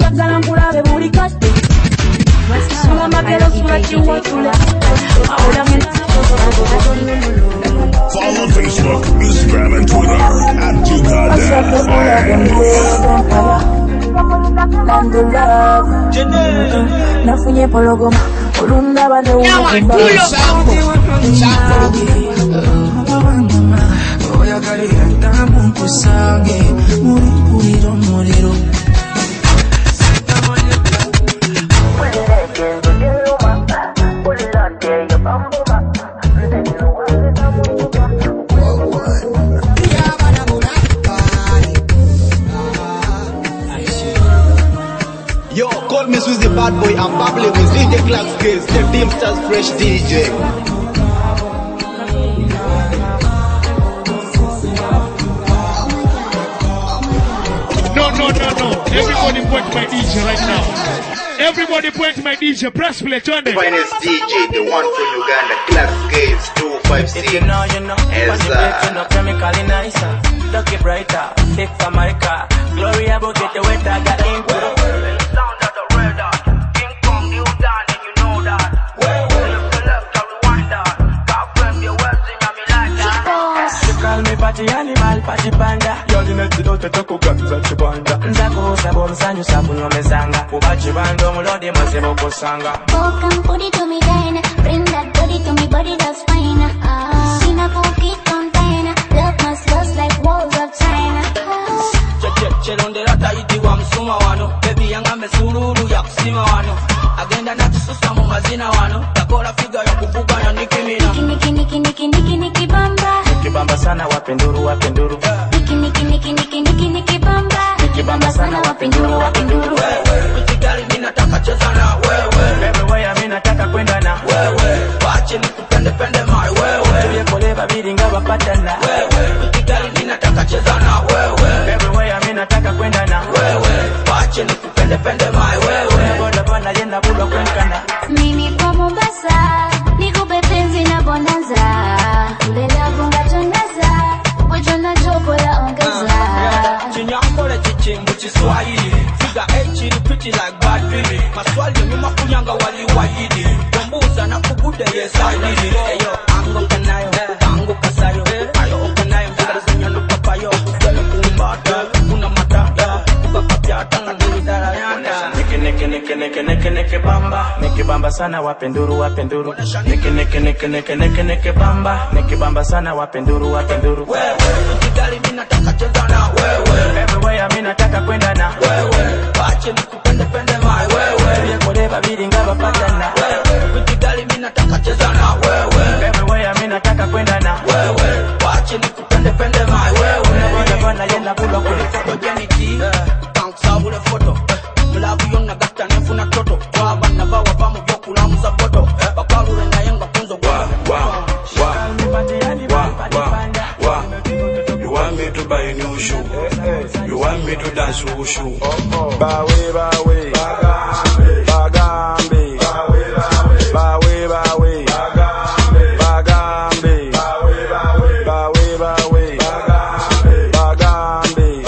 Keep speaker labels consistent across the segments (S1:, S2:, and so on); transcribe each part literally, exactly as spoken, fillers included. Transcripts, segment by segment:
S1: njagala nkulabe buli kadde sula magero sula kiwotule
S2: Follow on Facebook, Instagram, and Twitter at Uganda.
S1: Nafunye pologoma olunda bane ukumba oyagala yantamu nkusange muri mpuliro muliro
S3: Yo, call me Swizzy Bad Boy, I'm babbling with D J Clark Skills, the Teamsters Fresh D J.
S4: No, no, no, no. Everybody point my D J right now. Everybody point my D J. Press play, turn it.
S3: Finest D J, the one from Uganda, Clark Skills two five six.
S5: If you know, you know.
S3: Yes, sir.
S5: You know, chemically nicer. Lucky brighter. Thick America. Gloria, but get the wetter. Got into the world. Sound of the radar. King Kong, you done, and you know that. Well, well, you collect, I rewind that. God friend, your words in me like that. You call me party animal, party panda. You're the next to the Toko Guns at Chibanda. Nzako, Sabo, Sanyu, Sabu, no Mesanga. Ubachi Bando, Molodi, Masebo, Sanga.
S6: Oh, come put it to me then. Bring that body to me, body that's fine. Ah, in a cookie container. Love must lust like walls of China.
S5: Chelonde rata iti wa msuma wano. Baby yanga mesururu ya kusima wano. Agenda na tususa mu mazina wano. Takola figa ya kubuga na Nicki Minaj.
S6: Niki niki niki niki niki bamba.
S5: Niki bamba sana wapenduru wapenduru.
S6: Niki niki niki niki niki niki bamba.
S5: Niki bamba sana wapenduru wapenduru. Wewe, ukigali mimi nataka cheza na wewe. Everywhere mimi nataka kwenda na wewe. Wache nikupende pende my wewe. Tuye kole babiri ngaba patana. Wewe, ukigali mimi nataka cheza na wewe. Everywhere mimi nataka kwenda na wewe. Wache nikupende pende my wewe. Boda boda yenda bulo kwenkana.
S6: Mimi kwa Mombasa, nikupe penzi na bonanza. Kulela bunga tongaza, wajona joko la ongeza.
S5: Chinyangole chichingu chiswahili. Figa H pretty like bad baby. Maswali nyuma kunyanga wali wahidi. Dombuza na kubude yes I did it. Eyo ango kanayo, ango kasayo. Ayo kanayo, figa zinyo lupa payo. Kwele kumbata, una mata. Kuka kapiata na nuru darayanda. Niki niki niki niki niki niki bamba. Niki bamba sana wapenduru wapenduru. Niki niki niki niki niki niki bamba. Niki bamba sana wapenduru wapenduru. Wewe, ukigali mimi nataka cheza na wewe. Everywhere mimi nataka kwenda na wewe. Wache nikupende pende my wewe. Tuye kole babiri ngaba patana. Wewe, ukigali mimi nataka cheza na wewe. Everywhere mimi nataka kwenda na wewe. Wache nikupende pende my wewe. Boda boda yenda bulo kwenkana. Ogeni ki, thanks abule photo. Mlavu yonna gata nefuna toto. Waba na bawa bamu yoku na musa poto. Bakalu renda yenga kunzo kwa.
S7: Wa, wa, wa, wa, wa. You want me to buy a new shoe? You want me to dance wushu? Bawe, bawe, bagambe, bagambe, bawe, bawe, bagambe, bagambe, bawe, bawe, bagambe,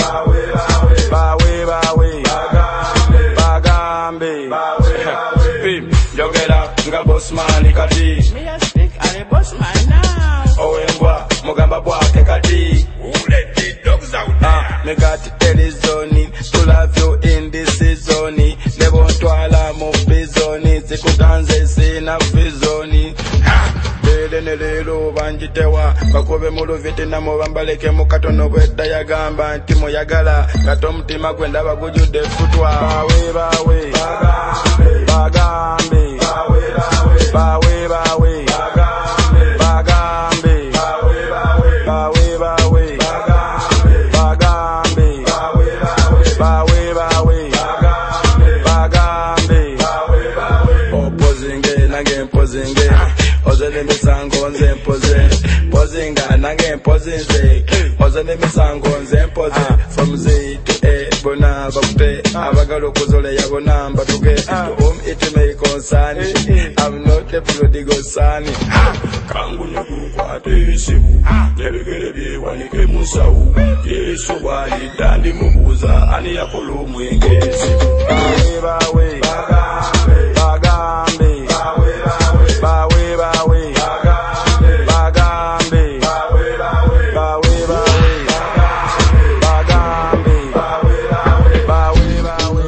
S7: bagambe. Pim, yo get up, nga boss man kati.
S5: Me a stick, I boss man now.
S7: Owengwa, mugamba bwake kati. Who let the dogs out there? Ah, me got telezoni, to love you in this season. Never twala mu bizoni, sikutanze sina fizoni. Ha, lele nelelo banjitewa, bakobe mu Vietnam bambaleke mu katono bwedda yagamba nti moyagala, kato mutima gwenda bagujudde futwa. Bawe bawe, bagambe, bagambe, bawe bawe, bawe bawe, bagambe, bagambe, bawe bawe, bawe bawe, bagambe, bagambe, bawe bawe, bawe bawe, bagambe, bagambe, bawe bawe. Opozinge nange mpozinge, ozele misango nze mpoze, pozinga nange mpozinze, ozele misango nze mpoze. From Z to A. bona bakupe abagalo kuzole yabona mbatuke to home it may concern. I'm not a prodigal son. Kangu nyakukwate siku nebegere byewanike musau Yesu wali dandi mubuza ani yakolo mwengezi bawe bawe bagambe bagambe bawe bawe bawe bagambe bagambe bawe bawe bawe bagambe bawe bawe bawe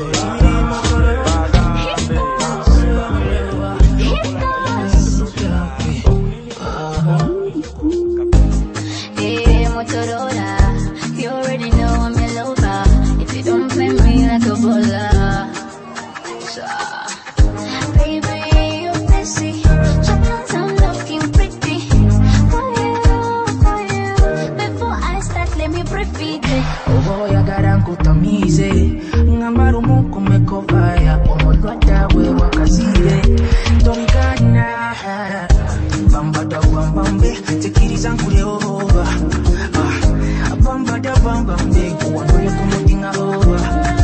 S6: Hey, Motorola, you already know I'm your lover. If you don't play me like a bowler, so, baby, you're busy. Sometimes I'm looking pretty for you, for you. Before I start, let me breathe.
S8: Oh boy, I got a good amize. Ngamaru muku mekovaya. Omolwata we wakazire. Dorigana. Bamba da bamba mbe. Tekiri zangu leova. Ah, bamba da bamba mbe. Kuwanole kumutinga hova.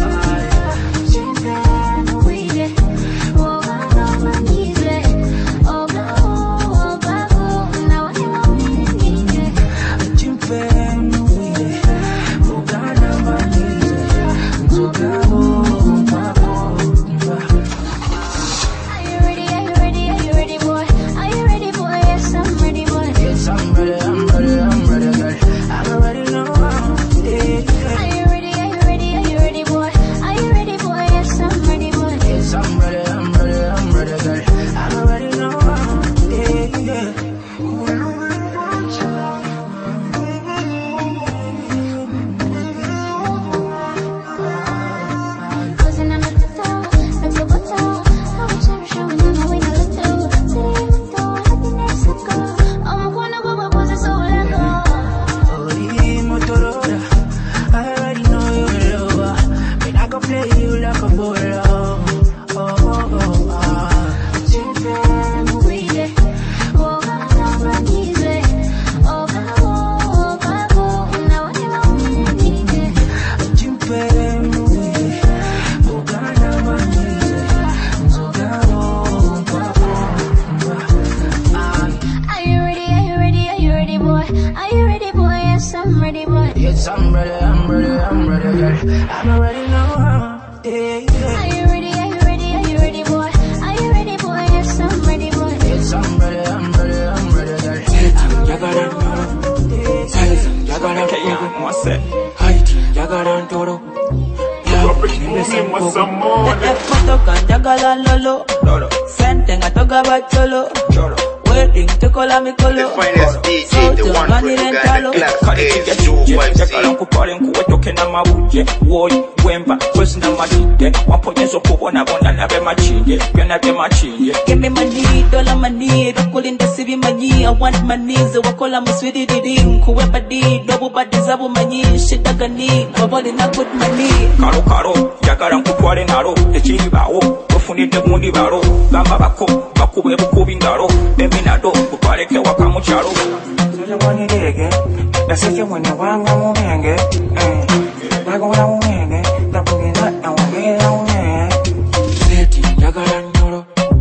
S9: Give me money, dollar money, calling the city money. I want money, so I call them sweetie ding. Whoever did, double body zabu money, shit that I need. Nobody not good money.
S5: Karo karo, jagaran kukwale naro, echiri bawo, kufuni de mundi baro, gamba bako, bakube buko bingaro, beminado, kukwale ke wakamu charo. Soja wani dege, nasike mwenye wanga mumenge, eh, nago na mumenge, napugina na wangela unye. Seti, jagaran nyoro,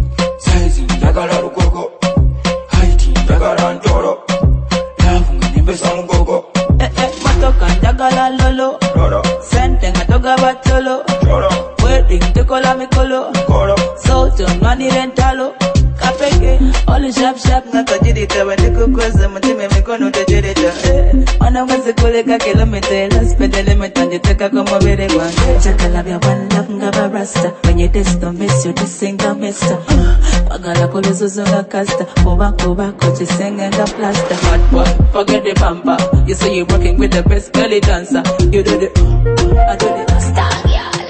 S5: saizi, jagaran rugogo, haiti, jagaran toro, lavu ngimbe sangogo.
S9: Eh eh, matoka jagaran lolo, lolo, sente ngatoga batolo, lolo, wedding tekola mikolo, kolo, so ton mani rentalo. Kapeke, all the sharp sharp na tajirita wende kukweza mtime mikono tajirita. Wanaweza kuleka kilomita la spedele metanjiteka kama vile kwanza. Chakalabia one love ngaba rasta. When you test don't miss you disenga mister. Pagala kolozozonga casta. Koba koba koche senga nga plaster. Hot boy, forget the bumper. You say you're working with the best belly dancer. You do the, I do the star girl.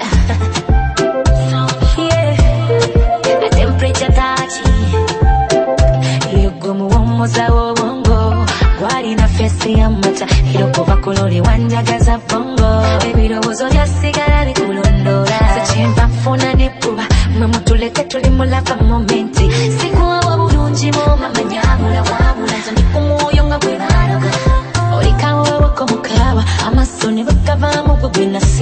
S9: Yeah, the temperature touchy. Moza wongo, wali na fesi ya mata, hiroko bakolori wanjagaza bongo. Baby robozo ya sigara ni kulondora. Sechimba funa nipuba, mamutuleke tulimulaka momenti. Sikuwa wabulunji mo mama nyamula wabula. Zoni kumuyonga kwebaraga. Orikawa wako mukawa, amasoni bakava mugwe nasima.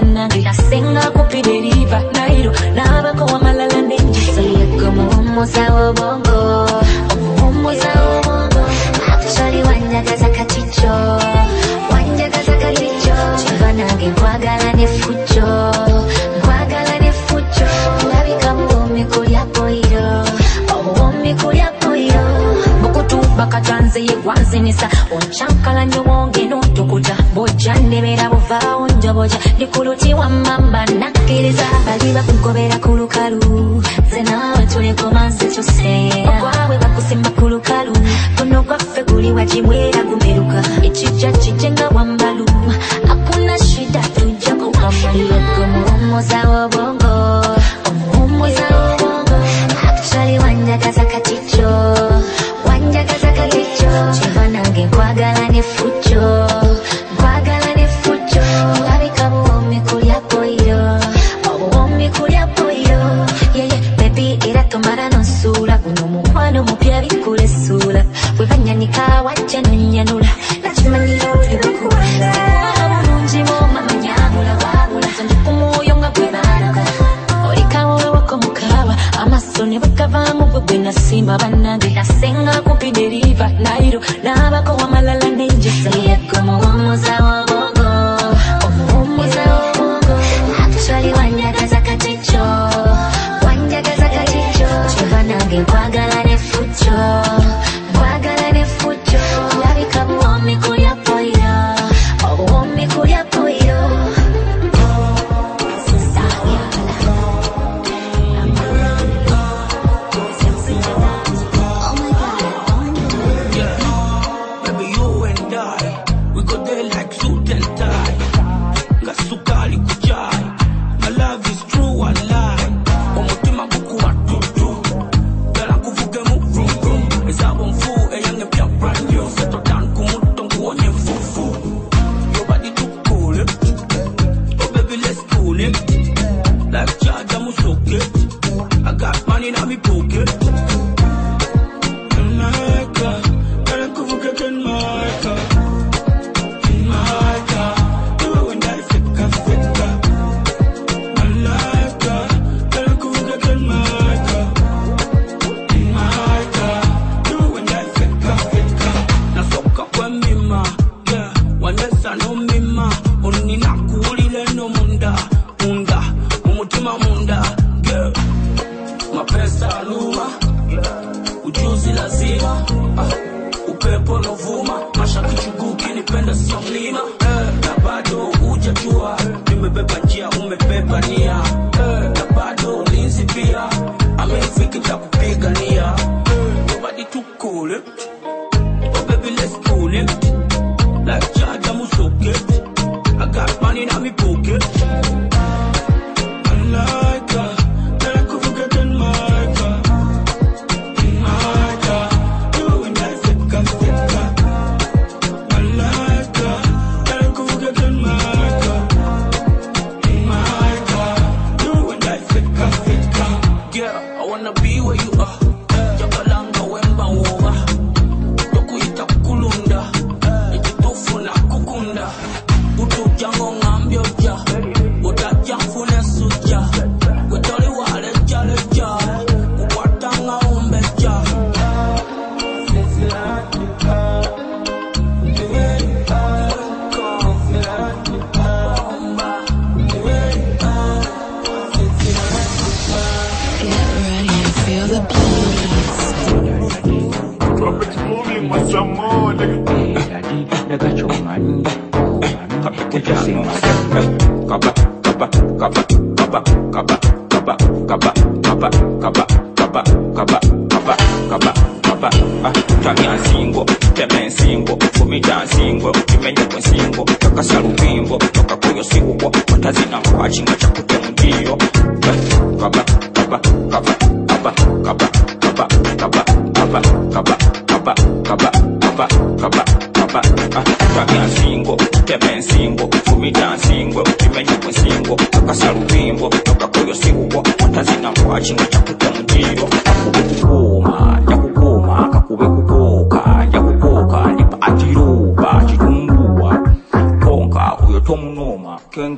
S1: banange nasenga kupideriva nairo nabako wamalala nenjisa yekamo omuzawo bongo omuzawo bongo actually wanjagaza kachicho wanjagaza kachicho banange nkwagala ne fucho nkwagala ne fucho labika muomi kulya poiro omuomi kulya poiro bakatanze yegwanzinisa onchankala nyobonge notukuta boja ndebera buvaawo njoboja ndikuluti wa mamba nakkiriza bali bakugobera ku lukalu ze naawe tuliko manzi tuse ogwawe bakusimba ku lukalu guno gwaffe guli wagibwera gumeruka ekijja kijje nga wambalu akuna shida tujja kukamuliyeko muwummuzawo bongo omuwummuzawo bongo actually wanjagaza katicho wanjagaza katicho chivanange nkwagala ne fucho nkwagala ne fucho labika buwomi kulya poiro obuwomi kulya poiro yeye baby era tomara nonsula guno mukwano mupya bikula essula webanyanika wajja nonyanula nakimanyira otwebakuwanda bulungi bomama nyabula wabula tondikumwoyo nga gwebanuka olikawowe wako mukaba amaso ne bwekavaamu gwe gwe nasima bannange nasenga kupideriva nairo nabako wamalala nenjisa yeko muwummuzawo bongo omuwummuzawo bongo actually wanjagaza katicho wanjagaza katicho chivanange nkwagala ne fucho nkwagala ne fucho labika buwomi kulya poiro obuwomi kulya poiro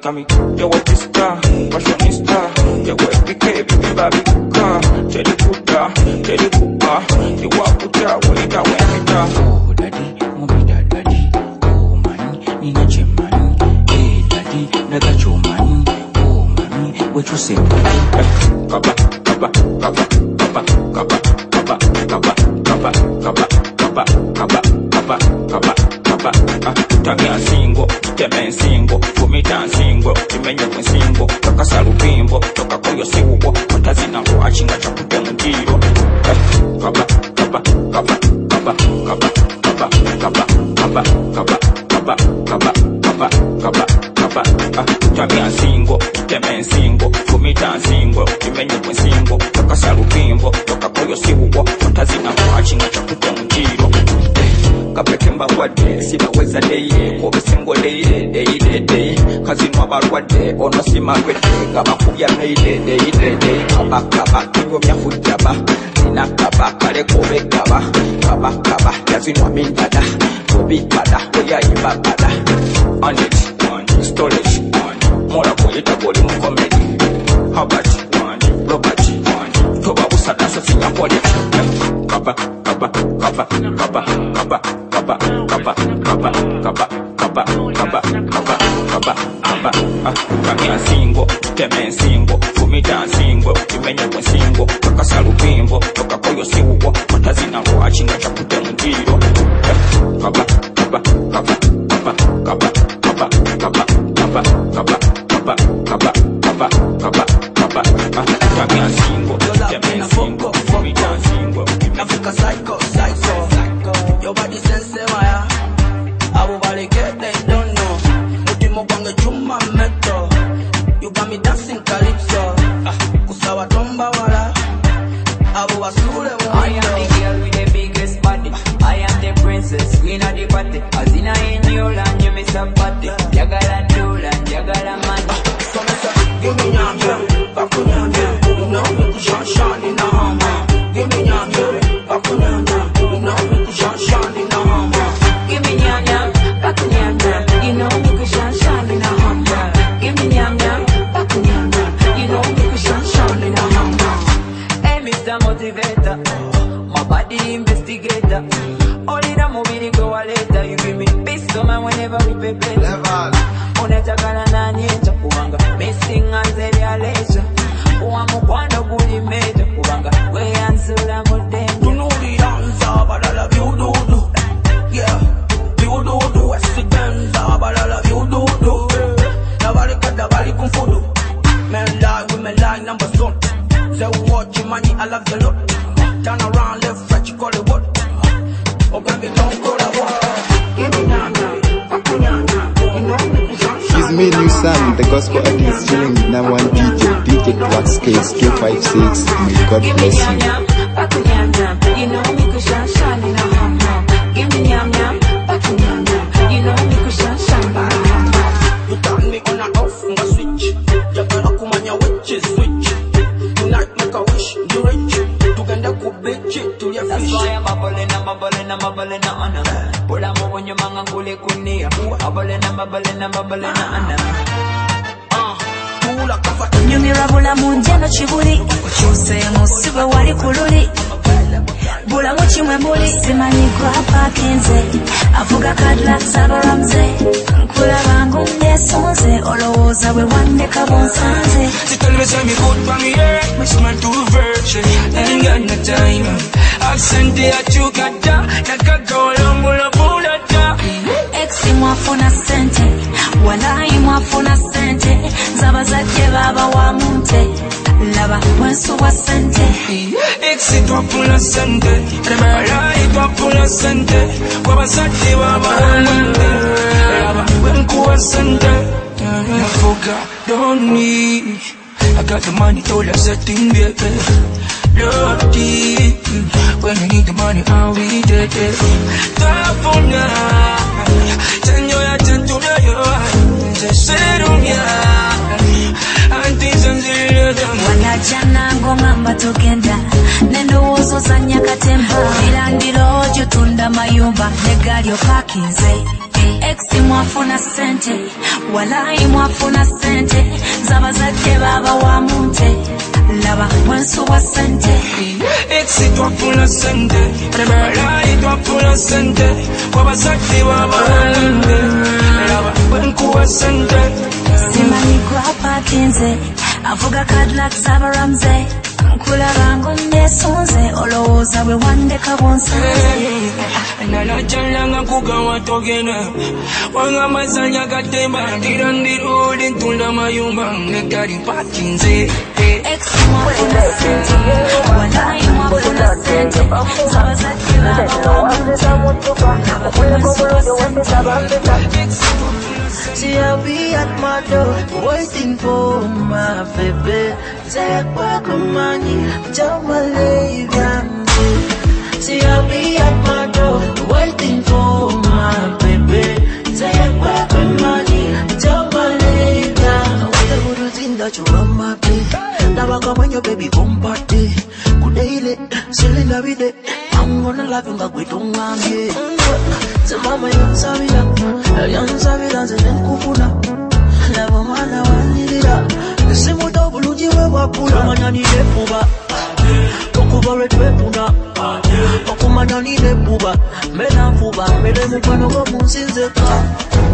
S10: kami yo wetista fashionista yo wepike babika tedi kuta tedi kupa iwakuta wita wita oh daddy mobida daddy oh mani nina chemani eh daddy naga chomani oh mami what you say kaba kaba kaba kaba kaba kaba kaba kaba kaba kaba kaba kaba kaba kaba ah tamia singo teme singo fumita singo timenye singo toka salupimbo toka koyo siwo watazina ko achinga chakute mutiro kaba kaba kaba kaba kaba kaba kaba kaba kaba kaba kaba kaba kaba kaba ah tamia singo teme singo fumita singo timenye singo toka salupimbo toka koyo siwo watazina ko achinga chakute mutiro kapekemba wadde sinaweza deye obesingo deye deye deye kazinwa balwadde ono simalwedde gabakubya deye deye deye kaba kaba kingo byafujjaba nina kaba kale kobe kaba kaba kaba yazinwa mindada obikada oyayimba bada on it on storage on mora koyeta boli mu comedy Habart on Robert on toba busada so sinya boli kaba kaba kaba kaba kaba kaba kaba kaba kaba kaba kaba kaba kaba kaba ah kamia singo teme singo fumita singo timenye kwa singo toka salupimbo toka koyo siwo watazina ko achinga chakute mutiro kaba kaba kaba kaba kaba kaba kaba kaba kaba kaba kaba kaba kaba kaba ah kamia singo teme singo fumita singo Africa psycho psycho your body sense waya abo bale get they don't know mutimo kwange chuma meto you got me dancing calypso kusawa tomba wala abo wasule
S9: I am the girl with the biggest body I am the princess queen of the party azina in your land you miss a party jagala dola jagala money
S5: so me say give me your girl bakunyanya you know me shine shine in the hama give me your girl bakunyanya you know me shine shine in the hama
S9: give me your girl bakunyanya you know me shine shine in the hama give me your girl bakunyanya you know me shine shine in the hama hey Mister Motivator my body investigator only the movie go later you give me peace so man whenever we pay level unataka nani cha kuanga missing and realization uamu kwando kuli meja kubanga we answer mode
S5: you know the answer but I love you do do yeah you do do accidents but I love you do do nobody got nobody kumfudu men lie women lie number son say watch your money I love you lot turn around left right you call it what oh baby don't go that way give me nana pakunyana you know me
S11: His main new son, the gospel artist, chilling with number one D J, D J Wax Case, K fifty-six. May God bless you.
S9: You know me could shine shine in a hum hum. Give me yam yam, back in yam yam. You know me could shine shine in a hum hum.
S5: You turn me on and off, on a switch. You better come on your witches switch. Tonight make a wish, you rich. Together could be cheap to your fish.
S9: That's why I'm bubbling, I'm bubbling, I'm bubbling on her. Put a move on your manga kule kunia. I'm bubbling, I'm bubbling, I'm bubbling on her.
S1: Nyumirabula munjeno chibuli Uchuse musibe wali kululi Bula muchimwe mbuli Simanyi grapa kinze Afuga Cadillac sabaramze Nkula bangu mnesonze Olowoza we wande kabonsanze
S8: She tell me say me good for me head Me smell too virgin Ain't got no time Accent the achukata Nakakaola mula bulata
S1: Exi mwafuna sente Walai mwafuna sente Zaba zake baba wa munte Laba mwensu wa sente
S8: Exi twafuna sente Walai twafuna sente Waba zake baba wa munte Laba mwenku wa sente Nafuka don't need I got the money told her setting baby Lordy when you need the money I'll be there Twafuna Chanyo ya chantunya yo Serunya Anti zanzile dama
S1: Wanajana ngoma matokenda Nendo uzo za nyakatemba Milandilo jutunda mayumba Negalio pakinze Exi mwafuna sente, walai mwafuna sente, zabazake baba wa munte, laba mwensu wa sente.
S12: Exi twafuna sente, walai twafuna sente, wabazake baba wa munte, laba mwenku wa sente.
S1: Simani grapa kinze, avuga Cadillac Sabaramze, kula rango nesunze, oloza we wande kabonsa.
S12: Nana chalanga kuga watogena, wanga masanya katemba, tirandiru lintunda mayumba, nekari pakinze.
S1: Exi mwafuna sente, walai mwafuna sente, zabazake baba wa munte, laba mwensu wa sente.
S8: See, I'll be at my door, waiting for my baby. Take back money, tell my lady I'm dead. See, I'll be at my door, waiting for my baby. Take back money, tell my lady I'm dead. What the good thing that you run my baby? Now I come when your baby come party. Good day, silly every day. I'm gonna laugh and back with don't want me. So mama, you're sorry, you're sorry, that's a kufuna. Never mind, I want it up. The same with double Uji, where I pull on my knee, Puba. Tokuba, red puna. Okumana, need a Puba. Mena Puba, made a one of them since the car.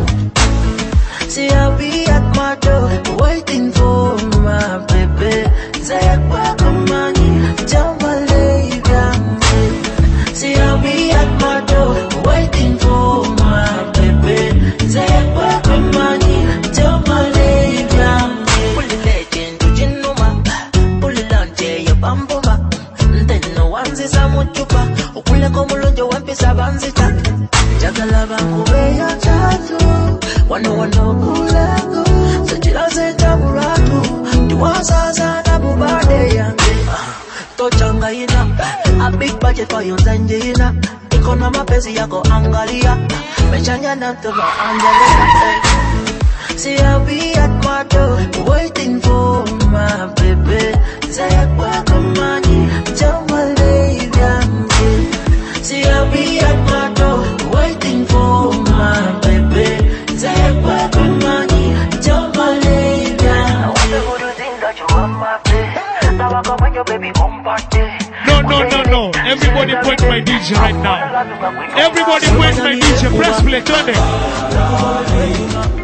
S8: See, I'll be at my door, waiting for my baby. Say, welcome, money, tell my lady I'm dead. See, I'll be at my door, waiting for my baby. Say, welcome, money, tell my lady I'm dead. Pull the legend to Genoma, pull it on Jay, Bamboma. Then no one's is a mutupa, Ukula Komulonjo, one piece of Banzita. Jagalaba, Kubeya, Chatu, one no one no Kulako, Sajila Taburaku, Duasa Sana Bubade Yange, Tochanga ina, a big budget for you, Zanjina, Economa Pesi Yako Angalia, Mechanya Natova Angelia. See, I'll be at my door, waiting for my baby. Say, welcome, money, tell my lady I'm dead. See, I'll be at my door, waiting for my baby. Say, welcome, money, tell my lady I'm dead. What the good thing that you want my baby? Now I come when your baby come party.
S4: No, no, no, no. Everybody point my D J right now. Everybody point my D J. Press play, turn it.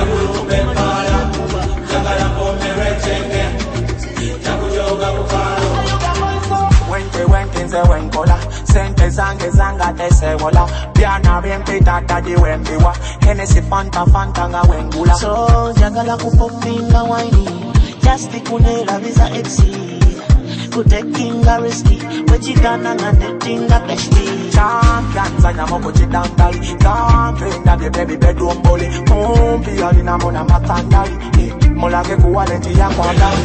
S13: Wente wente nze wenkola sente zange zanga tesewola byana byempita tadi wembiwa Hennessy fanta fanta nga wengula
S8: So jagala kupopinga waini just kunela visa exi kutekinga risky wechigana nga netinga peshti
S13: champion zanya moko chidandali kampenda bye baby bedroom bully mumbi alina mona matandali mulage kuwalenti ya kwandali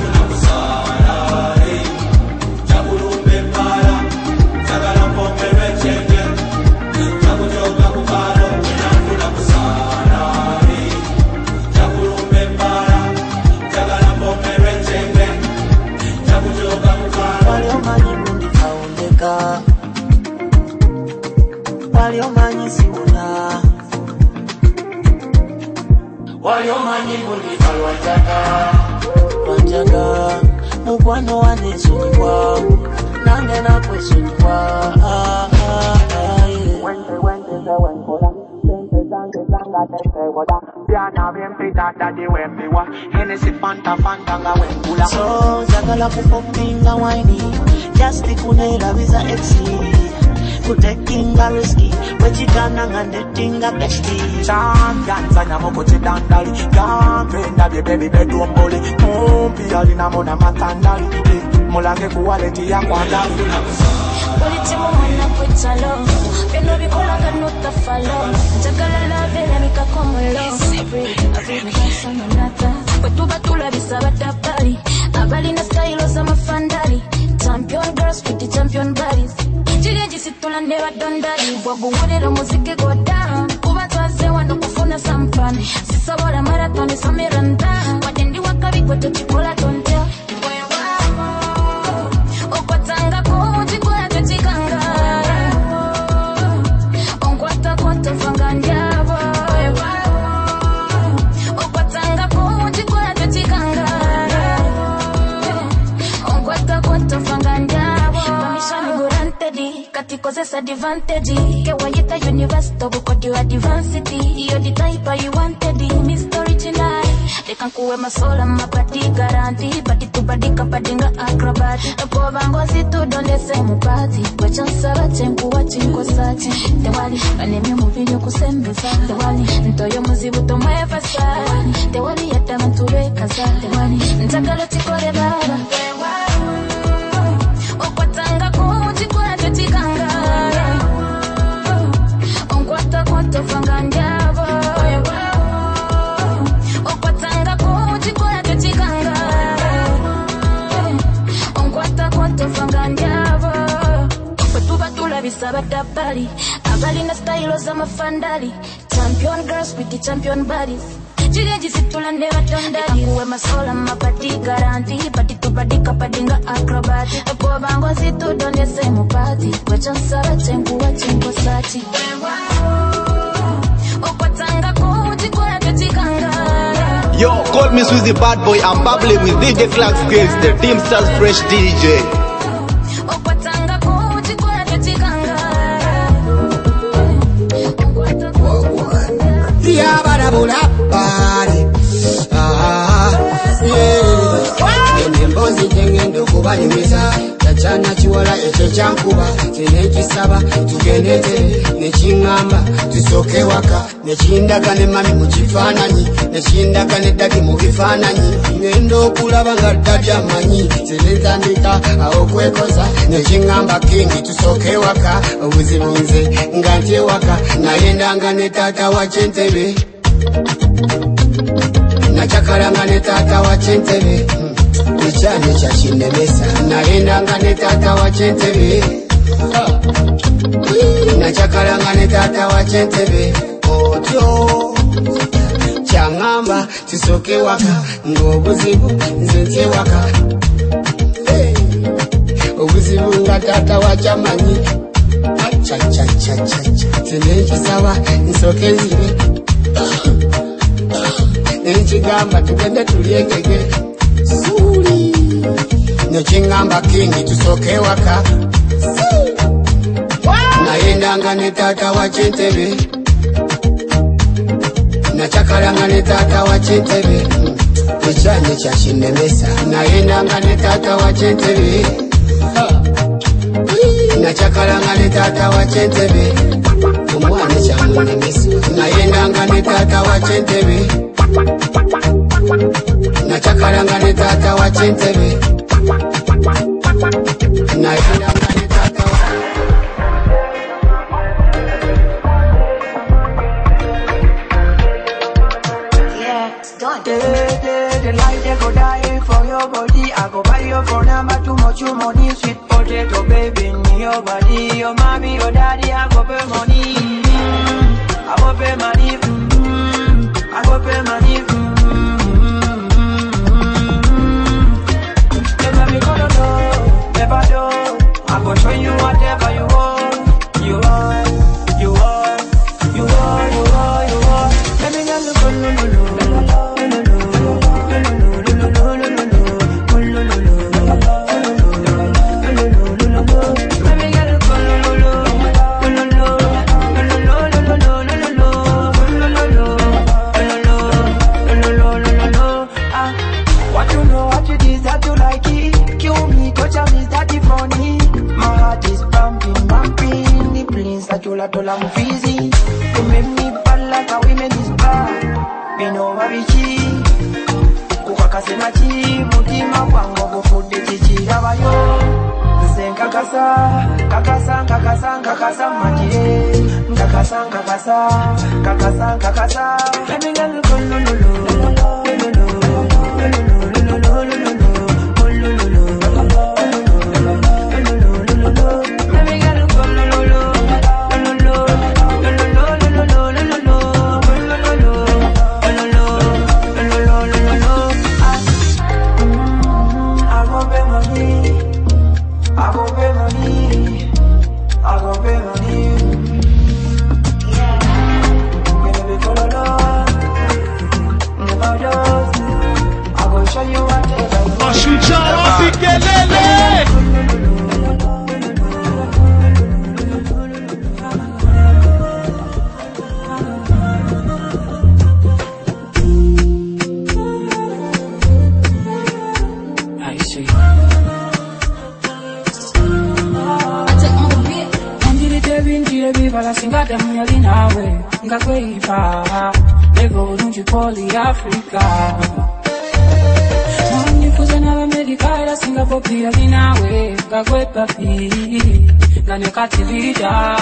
S8: Waliomanyi siuna Waliomanyi mundi kalwajaga Wajaga Mugwano wane suniwa Nange na kwe suniwa
S13: Wente wente ze wenkola Sente zange zanga tete woda Byana byempita tadi wembiwa Hennessy fanta fanta nga wengula
S8: So jagala kupopinga waini Just kunela visa exi kutekinga risky wechigana nga netinga peshti
S13: champion zanya moko chidandali kampenda bye baby bedroom bully mumbi alina mona matandali mulage kuwaleti ya kwandali
S1: Politi mwana kwetalo Bino bikola kanuta falo Jagala la vele mika komolo Every night on another Wetuba tula bisaba tapali Abali na stylo za mafandali Champion girls with the champion bodies Chile jisitula never done daddy Wagu wadero muziki go down Kuba twaze wando kufuna sampani Sisa wala marathoni samiranda Wadendi wakabi kwa tochikola tonte Mwe wamo Okwatanga kuhuji kwa tochikanga Onkwata kwata fanga njabo possess advantage. Get why you the university, but you advancity. You're the type you wanted, Mister Original. They can cool my soul and my body guarantee. But it to body kapadinga acrobat. The poor bango sit to don't the same party. But just a tempo watching Kosachi. The wali, and then you moving you kusembeza. The wali, into your muzibu to my fasa. The wali at them to rekaza. The wali, ntagalo tikore baba. Okwatanga kuji kwa tetikanga. Onkwata kwata fanganyabo. Okwatanga kuji kwa tetikanga. Onkwata kwata fanganyabo. Batuba tula bisaba dabali. Abali na style za mafandali. Champion girls with the champion bodies. Chileji situla never done that. Uwe masola mapati guarantee. Pati tu pati kapadinga acrobat. Epo bango situ donde se mupati. Kwe chansara chengu wa chengu sati. Okwatanga kuji kwa tetikanga.
S3: Yo, call me Swizzy Bad Boy. I'm babbling with D J Clark Skills, the Team Stars Fresh D J.
S1: Okwatanga kuji kwa tetikanga.
S14: Yeah, barabula bari. Ah, yeah. Nembozi tengendo kubanyumiza. Tachana chiwala echo chankuba. Tenechi saba tugenete nechingamba tusoke waka nechindaga ne mami muchifananyi nechindaga ne dagi mukifananyi ngendo kulaba ngadadya manyi tenetandika aho kwekoza nechingamba kingi tusoke waka ubuzibunze ngantye waka nayendanga ne tata wa Chentebe nachakaranga ne tata wa Chentebe Ichane cha shinemesa nayendanga ne tata wa Chentebe nachakaranga ne tata wa Chentebe otyo changamba tisoke waka ngobuzibu nzentye waka obuzibu nga tata wa chamanyi cha cha cha cha tenechi sawa nsoke nzibe nenchigamba tugende tuliengege suli nechingamba kingi tusoke waka nayendanga ne tata wa Chentebe nachakaranga ne tata wa Chentebe Ichane cha shinemesa nayendanga ne tata wa Chentebe nachakaranga ne tata wa Chentebe umwane cha munemesa nayendanga ne tata wa Chentebe nachakaranga ne tata wa Chentebe nayendanga ne tata wa
S15: The, the, the light they go die for your body. I go buy your phone number, too much your money. Sweet potato baby in your body. Your mommy, your daddy, I go pay money. Mm-hmm. I go pay money. Mm-hmm. I go pay money. Mm-hmm. Never be gonna know, never know. I go show you whatever you want. You want, you want, you want, you want, you want. Let me get the fun, no, no, no. Tola mufizi, you make me bad like a women is bad. Me know what we cheat. Kukakase machi, mutima wango gofude chichi rabayo. Nsen kakasa, kakasa, kakasa, kakasa machi. Kakasa, kakasa, kakasa, kakasa. Let me get the no no no.
S9: njagala singa temuyali nawe nga kweyiva levo lungi poli Africa nifuze n'Amerika era singa popi yali nawe nga kwe papi nga ne katilida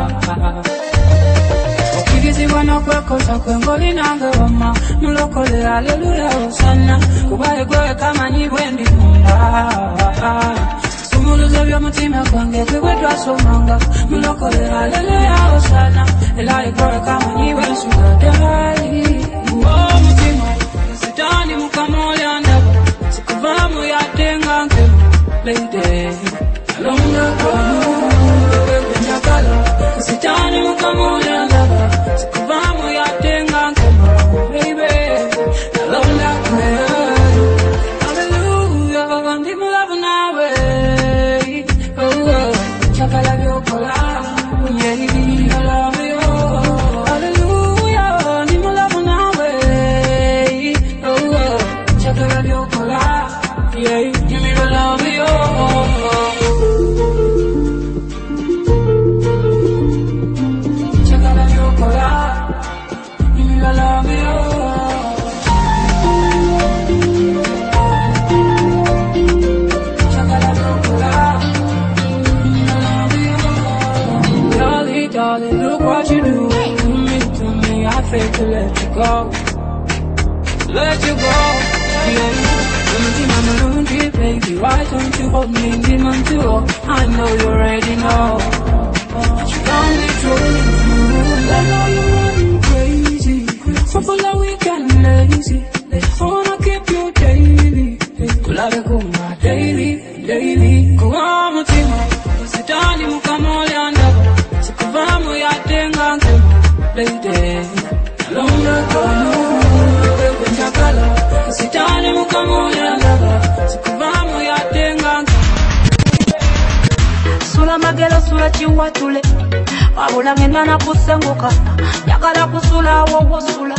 S9: okigizibwa n'okwekosa kwengoli nange wama mulokole haleluya osana kubaye gwe kamanyi bwendi munda sumuluzo by'omutima gwange gwe twasomanga mulokole haleluya osana elayi gwe kamanyi bwensugadali omutima sitani mukamolya ndaba sikuvamu yatenga nkemu lady alonga kwanu njagala sitani mukamolya ndaba sikuvamu yatenga nkemu baby alonga kwanu hallelujah ndi mulavu nawe oh chakala byokola yeah I love you hallelujah ndi mulavu nawe oh chakala byokola yeah give me the love you chakala byokola give me the love you darling, look what you do to me, to me, I feel to let you go, let you go, yeah. Baby, why don't you hold me, demon too? I know you already know, you got me truly true. I know you're running crazy, so full of weekend lazy. I wanna keep you daily, kulave kuma daily, daily. Kuwa mutima, sitani mukamolya ndaba. Sikuvamu yatenga nkemu lady alonga kwanu wewe njagala sitani mukamolya ndaba sikuvamu yatenga sula magelo sula chiwatule wabula ngenda na kusenguka yakala kusula wowo sula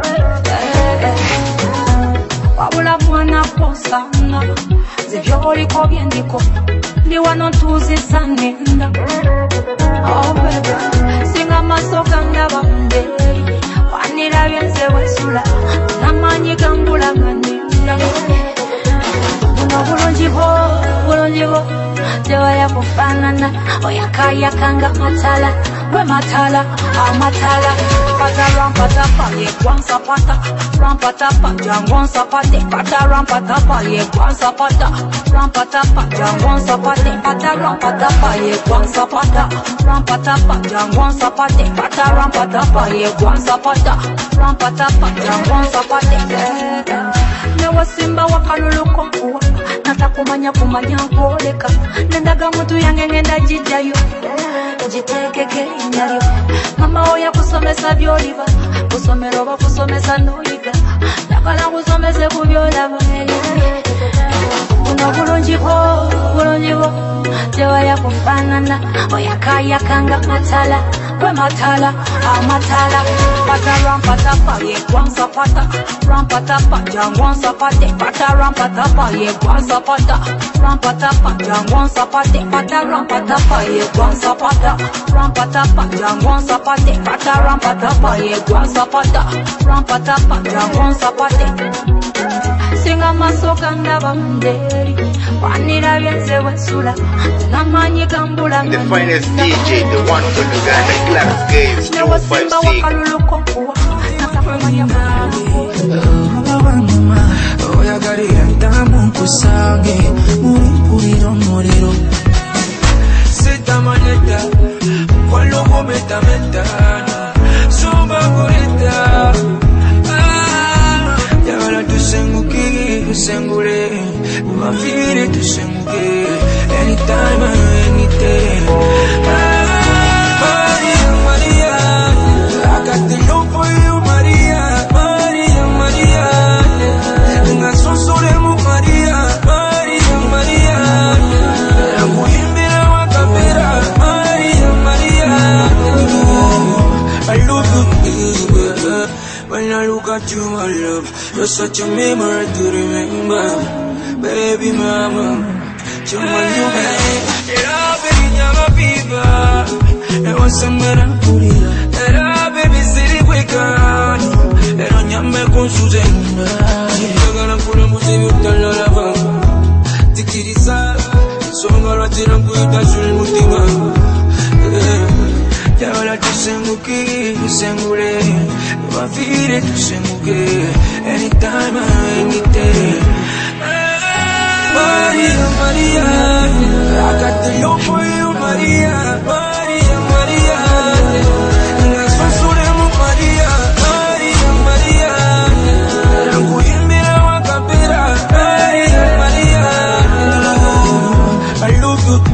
S9: wabula mwana posana zivyoli ko byendiko ndi wano tuzisana oh baby singa masoka ndaba nde wanira byenze wesula namanyi gambula ngandira buno bulungi bo bulungi bo tewa yakufanana oyakayakanga matala we matala amatala pata rampata paye kwanza pata rampata pajangwanza pate pata rampata paye kwanza pata rampata pajangwanza pate pata rampata paye kwanza pata rampata pajangwanza pate pata rampata paye kwanza pata rampata pajangwanza pate newa simba wakaluluko kuwa natakumanya kumanya koleka nendaga mutu yange ngenda jijayo jitekeke inyalyo mama oya kusomesa byoliva kusomero bakusomesa noyiga nakala kusomese kubyolaba buno bulungi bo bulungi bo tewa yakufanana oyakayakanga matala we matala amatala pata rampata paye kwanza pata rampata pajangwanza pate pata rampata paye kwanza pata rampata pajangwanza pate pata rampata paye kwanza pata rampata pajangwanza pate pata rampata paye kwanza pata rampata pajangwanza pate singa masoka ndaba mnderi wanira byenze wesula namanyi gambula
S11: the finest D J, the one from the Ghana Class Games two five six.
S12: Oyagalira ndamu kusange muri mpuliro muliro sitamaneta kwalogo metameta somba kureta yagala tusenguke tusengule mavire tusenguke anytime anything Maria Maria I got the love for you Maria Maria Maria ngasosolemu Maria Maria Maria akuimbira wakapera Maria Maria I love you when I look at you my love you're such a memory to remember baby mama chuma you get up in your fever ewa semera kurira era baby siri kwekani era nyame konsuze muna njagala kuna muzibi utalala vangu tikirisa songa lwatira nkuita suli mutima Yawala tusenguke, tusengule Wafire tusenguke Anytime, any day Maria, Maria I got the love for you, Maria Maria, Maria Las pasuremos, Maria Maria, Maria Ranguimbira wakapira Maria, Maria I love you,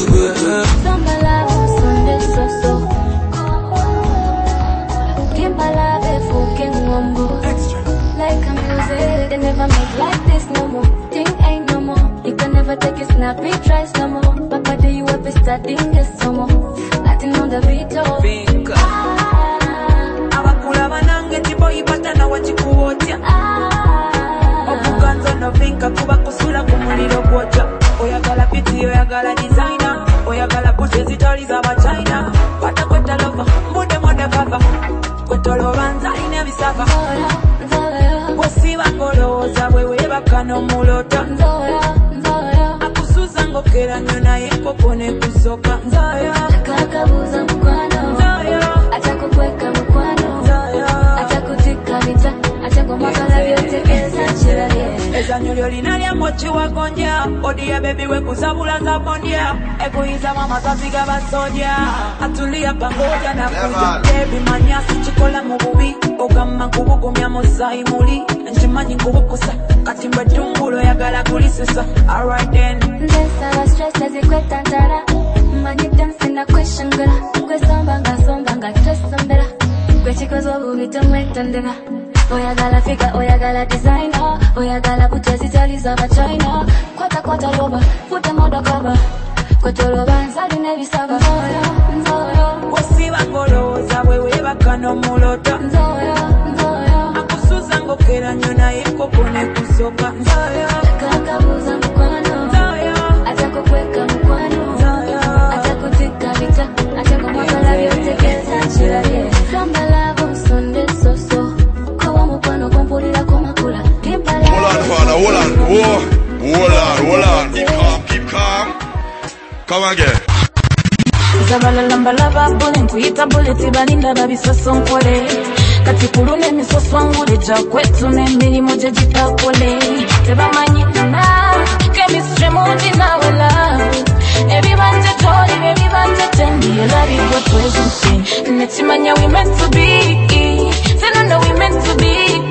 S1: take a snap, we try some more. Papa, do you ever starting this some more? Latin on the beat, oh.
S9: Big. Abakula banange tibo ibata na wachikuotia. Obuganza no vinka kuba kusula kumuliro gwoja. Oyagala piti, oyagala designer. Oyagala puche zitoli za China. Pata kweta lova, mude mude baba. Kwetolo banza ine bisaba. Wasiba koloza, wewe baka no mulota. Kera nyona yeko pone kusoka Nzoyo Kakabuza mkwano Nzoyo Atakukweka mkwano Nzoyo Atakutika vita Atakumwakala vyote eza chiraye Eza nyulio linalia mochi wagonja Odi ya baby we kuzabula za bondia Ekuiza mama zaziga basoja Atulia pangoja na kuja Baby manyasi chikola mububi Ogama kubugumya mosai muli Njimanyi kubukusa Katimbe tungulo ya gala kulisisa Alright then
S1: Ndesa wa stress as you quit tantara Mani dancing na question gala Kwe sombanga sombanga dress sandara Kwe chikos wabu vitu mwetandega Oya gala figure, oya gala designer Oya gala butezi tali za China Kwata kwata loba, futa moda cover Kwetolo banza dine visaba Nzoyo, nzoyo
S9: Wasiba koloza wewe baka no mulota
S1: Nzoyo, nzoyo
S9: Akusuza ngokera nyona yeko pone kusoka Nzoyo
S1: Kakabuza mkwano
S9: Nzoyo
S1: Atakukweka mkwano Nzoyo Atakutika vita Atakumwakala vyote keza chiraye Samba lavo sonde soso Kwa mkwano kumpulila kumakula Kimpala
S2: Hold on, father, hold on, whoa. Hold on, hold on, keep calm, keep calm. Come again.
S1: Zabala lamba lava bole nkuita bole tibalinda babisoso nkole Kati kulune misoso nguleja kwetu nemilimo jejitakole Tebamanyi na chemistry mundi na wela Everybody jolly, everybody tendi Elari go twezuke Netimanya we meant to be Senona we meant to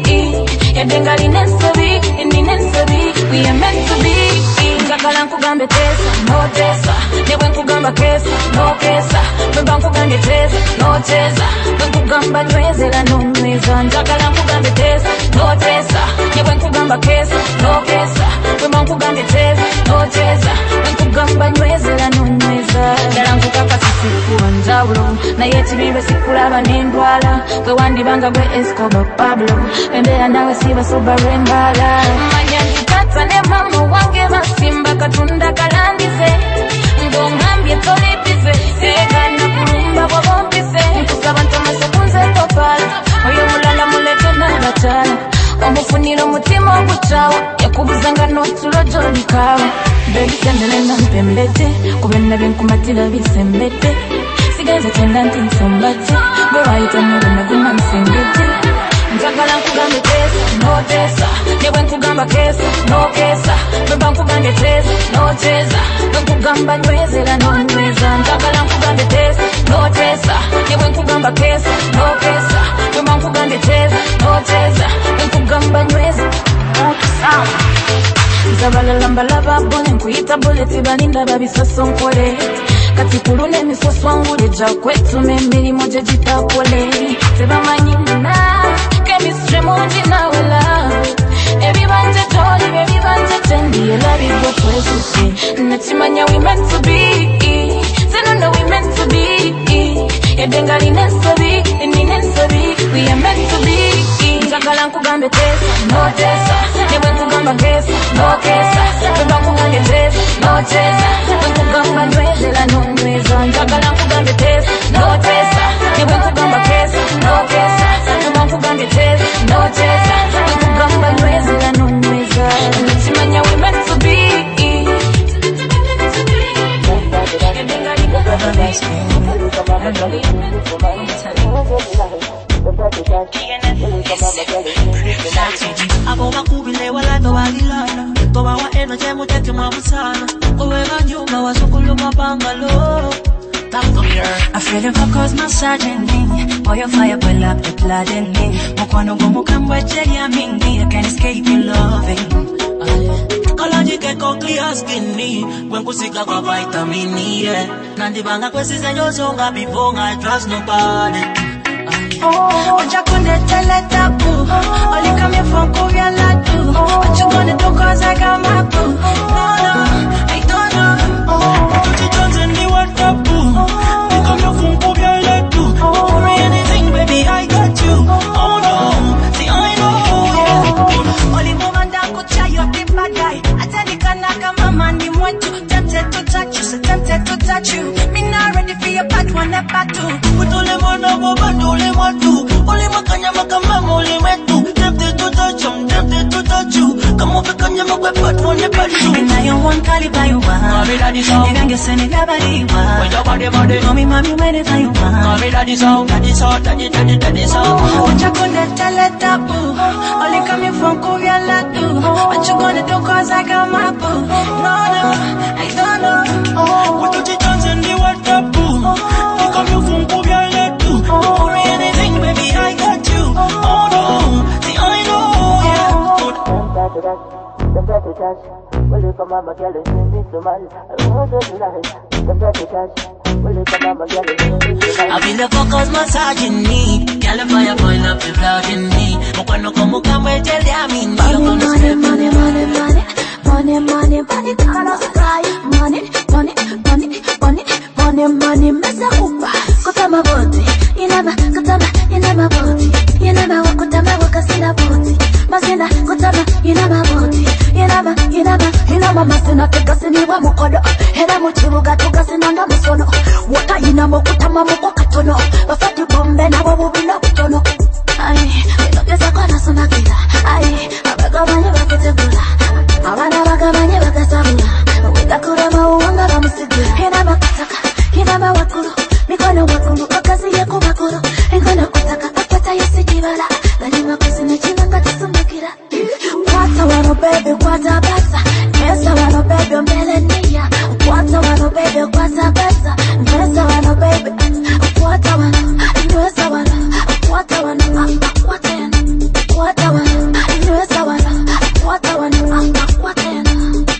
S1: be Yadengali nensobi, indi nensobi We are meant to be Njagala nkugambe tesa, no tesa Newe nkugamba kesa, no kesa Bwemba nkugambe tesa, no tesa Bwe nkugamba nywezela no nweza Njagala nkugambe tesa, no tesa Newe nkugamba kesa, no kesa Bwemba nkugambe tesa, no tesa Bwe nkugamba nywezela no nweza Dala nkukaka sisi kuwa njawulo Na yeti bibe sikulaba nendwala Kwe wandibanga gwe Escobar Pablo Endea nawe siba soba rembala Manya nkitata ne mama wange basimba katunda kalandize Ngongambye tolipize Sega na kurumba wabompise Nkusaba ntomese kunze topala Oyo mulala mulete na batala Omufunilo mutima oguchawa Yakubuzanga notulo jolikawa Baby sendele na mpembete Kubenda binkumatila bisembete Sigeze tenda ntinsombate Gwe wayita mwere na guma nsengete Njagala nkugambe tesa, no tesa Newe nkugamba kesa, no kesa Bwemba nkugambe tesa, no tesa Bwe nkugamba nywezela no nweza Njagala nkugambe tesa, no tesa Newe nkugamba kesa, no kesa Bwemba nkugambe tesa, no tesa Bwe nkugamba nywezela no kesa Zabala lamba lava bole nkuita bole tibalinda babisoso nkole Kati kulune misoso nguleja kwetu memilimo jejitakole Tebamanyi na chemistry mundi na wela Everybody jolly, everybody tendi Elari go twezuke Netimanya we meant to be Senona we meant to be Yadengali nensobi, indi nensobi We are meant to be Njagala nkugambe tesa, no tesa Newe nkugamba kesa, no kesa Bwemba nkugambe tesa, no tesa Bwe nkugamba nywezela no nweza Njagala nkugambe tesa,
S9: Mutema je muteke mwabusana Uwega nyuma wasukuluma bangalo I feel the vocals massaging me. Boy, your fire pull up the blood in me. Mokono gomu kamwe cheli ya mingi. I can't escape your loving. Kalaji ke clear skin me. When kusika kwa vitamini, yeah. Nandi banga kwesi zenyo zonga before I trust nobody. Oja kunde tele tabu. Only come here from Korea ladu. What you gonna do cause I got my boo. No, no, I don't know. What you done to me, what tabu. You come here from Korea ladu. Don't worry anything, baby, I got you. Oh no, see I know, yeah. Only woman that could try your deep bad guy. I tell you kanaka mama ni mwetu. Tempted to touch you, so tempted to touch you. Me not ready for your bad one, that bad too. But only one of us, only one do. Only makanya makamama, only metu. Tempted to touch you, tempted to touch you. Come over, kanya makapad one, that bad too. And now you want caliber, you want. Mommy, daddy, so. You can get send it, everybody, you want. When your body, body. Mommy, mommy, when it's how you want. Mommy, daddy, so. Daddy, so, daddy, daddy, daddy, so. What you gonna tell it, taboo? Only coming from Korea, ladu. What you gonna do, cause I got my boo. No, no, I don't know. What do you dance and you what taboo? You come here from Korea, ladu. Don't worry anything, baby, I got you. Oh no, see I know, yeah. I feel the focus massaging me. Girl, the fire boil up the blood in me. Mokwano komu kamwe jeli amin. Money, money, money, money, money. Money, money, money, color sky. Money, money, money, money, money, money, mesa kupa. Kutama boti, inama, kutama, inama boti. Inama wakutama wakasina boti. Masina, kutama, inama boti. Inama, inama, inama masina tukasini wa mukodo. Hena muchibuga tukasina nga musono. Wata inama kutama muko katono. Bafati bombe na wabubina kutono. Ay, winogeza kwa nasuna kila. Ay, abagabanye bakitegula. Abana bagabanye bagasabula. Wigakura mauwanga bamusigula. Hena bakataka, hena bawakulu. Mikono wakulu, wakazi yako bakulu. Engona kutaka, apata yosijibala. Lanyima kusine chinanga tisumikira. Wata wano baby, wata basa. Nesa wano baby, mbele niya. Wata wano baby, wata basa. Nesa wano baby, wata wano. Nesa wano, wata wano. Wata yana, wata wano. Nesa wano, wata wano. Wata yana.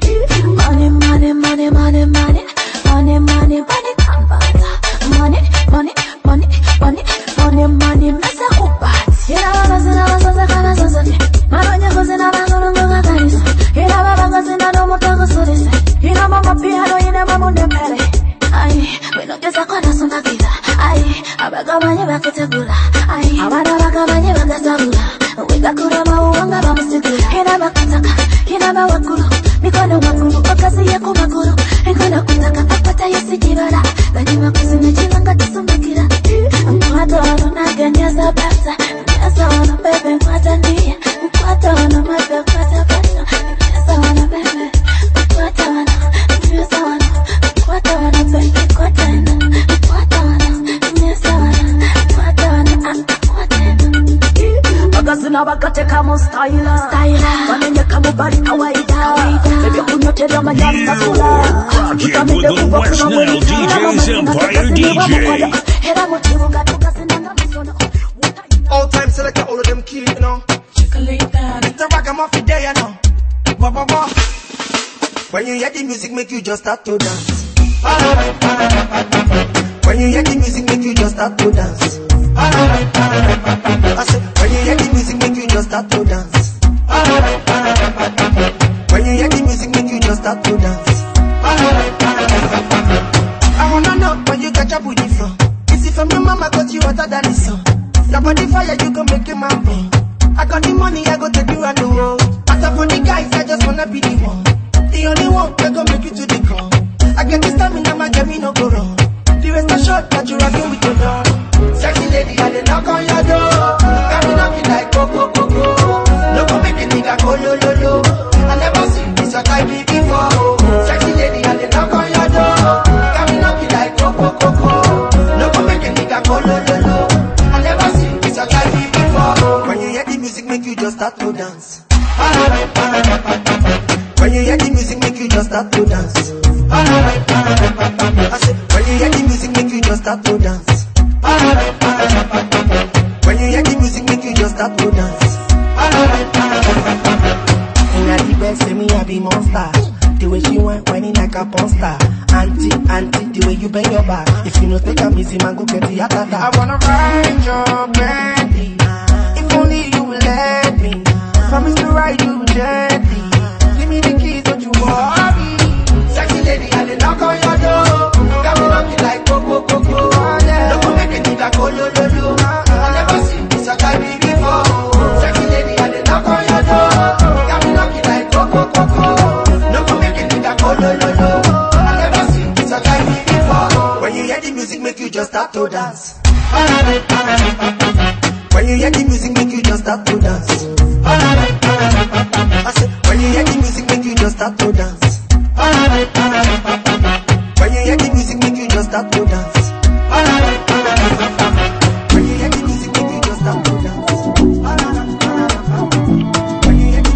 S9: Money, money, money, money, money. Money, money, money, kambata. Money, money, money, money. Money, money, mesa kupati. Yena wano zina wasoza kama sosoni. Maronya kuzina mazulungu kakanisa. Ina babanga zina nomo tako surisa. Ina mama piano ina mamunde mbele. Ay, winogeza kwa nasunda kila. Ay, abagabanye bakitegula. Ay, abana bagabanye bagasabula. Wigakura mauwanga bamusigula. Ina bakataka, ina bawakulu. Mikono wakulu, wakazi yako makulu. Engona kutaka, apata yosijibala. Lanyima kuzina chilanga tisumikira. Mkwata wano naganyeza basa. Nyeza wano bebe mkwata niya. Mkwata wano mabe mkwata basa. Nyeza wano bebe. Mkwata wano, nyeza wano. Mkwata wano bebe mkwata wano. Mkwata wano, nyeza wano. Mkwata wano, mkwata wano. Magazina bakateka mo styler. Styler. Wananyeka mubari kawaida. Baby kunyotela majani masula.
S16: Rockin' with the West Nile D Js Empire D J.
S17: All time selector, all of them key, you know. It's a ragamuffin day, you know. Wah, wah, wah. When you hear the music, make you just start to dance. When you hear the music, make you just start to dance. I said, when you hear the music, make you just start to dance. When you hear the music, make you just start to dance. I wanna know where you got your booty from. Is it from your mama, got you hotter than the sun? Your body fire, you gon' make him happy. I got the money, I go take you around the world. As for the guys, I just wanna be the one. The only one that gon' make you to the ground. I get the stamina, my game, no go wrong. The rest are short, but you rockin' with your dog. Sexy lady, I dey knock on your door. Got me knocking like go, go, go, go. No go make a nigga go, lo, lo, lo. I never seen this a type before. Sexy lady, I dey knock on your door. Got me knocking like go, go, go, go. No go make a nigga go, lo, lo, lo. I never seen this a type before. When you hear the music, make you just start to dance. When you you hear the music, make you just start to dance. I said, when you hear the music, make you just start to dance. When you hear the music, make you just start to dance. And at the best, say me happy monster. The way she went, whining like a porn star. Auntie, auntie, the way you bend your back. If you don't take a easy, man, go get the heart attack. I wanna ride your bendy. If only you will let me. Promise to ride you gently. Give me the keys, don't you worry. Sexy lady, I did knock on your door. Got me knocking like coco, coco. Don't go make a nigga go lo, lo, lo. I never seen this a guy before. Sexy lady, I did knock on your door. Got me knocking like coco, coco. Don't go make a nigga go lo, lo, lo. I never seen this a guy before. When you hear the music, make you just start to dance. When you hear the music, make you just start to dance. I said, when you hear the music, make you just start to dance. When you hear the music, make you just start to dance. When you hear the music, make you just start to dance. When you hear the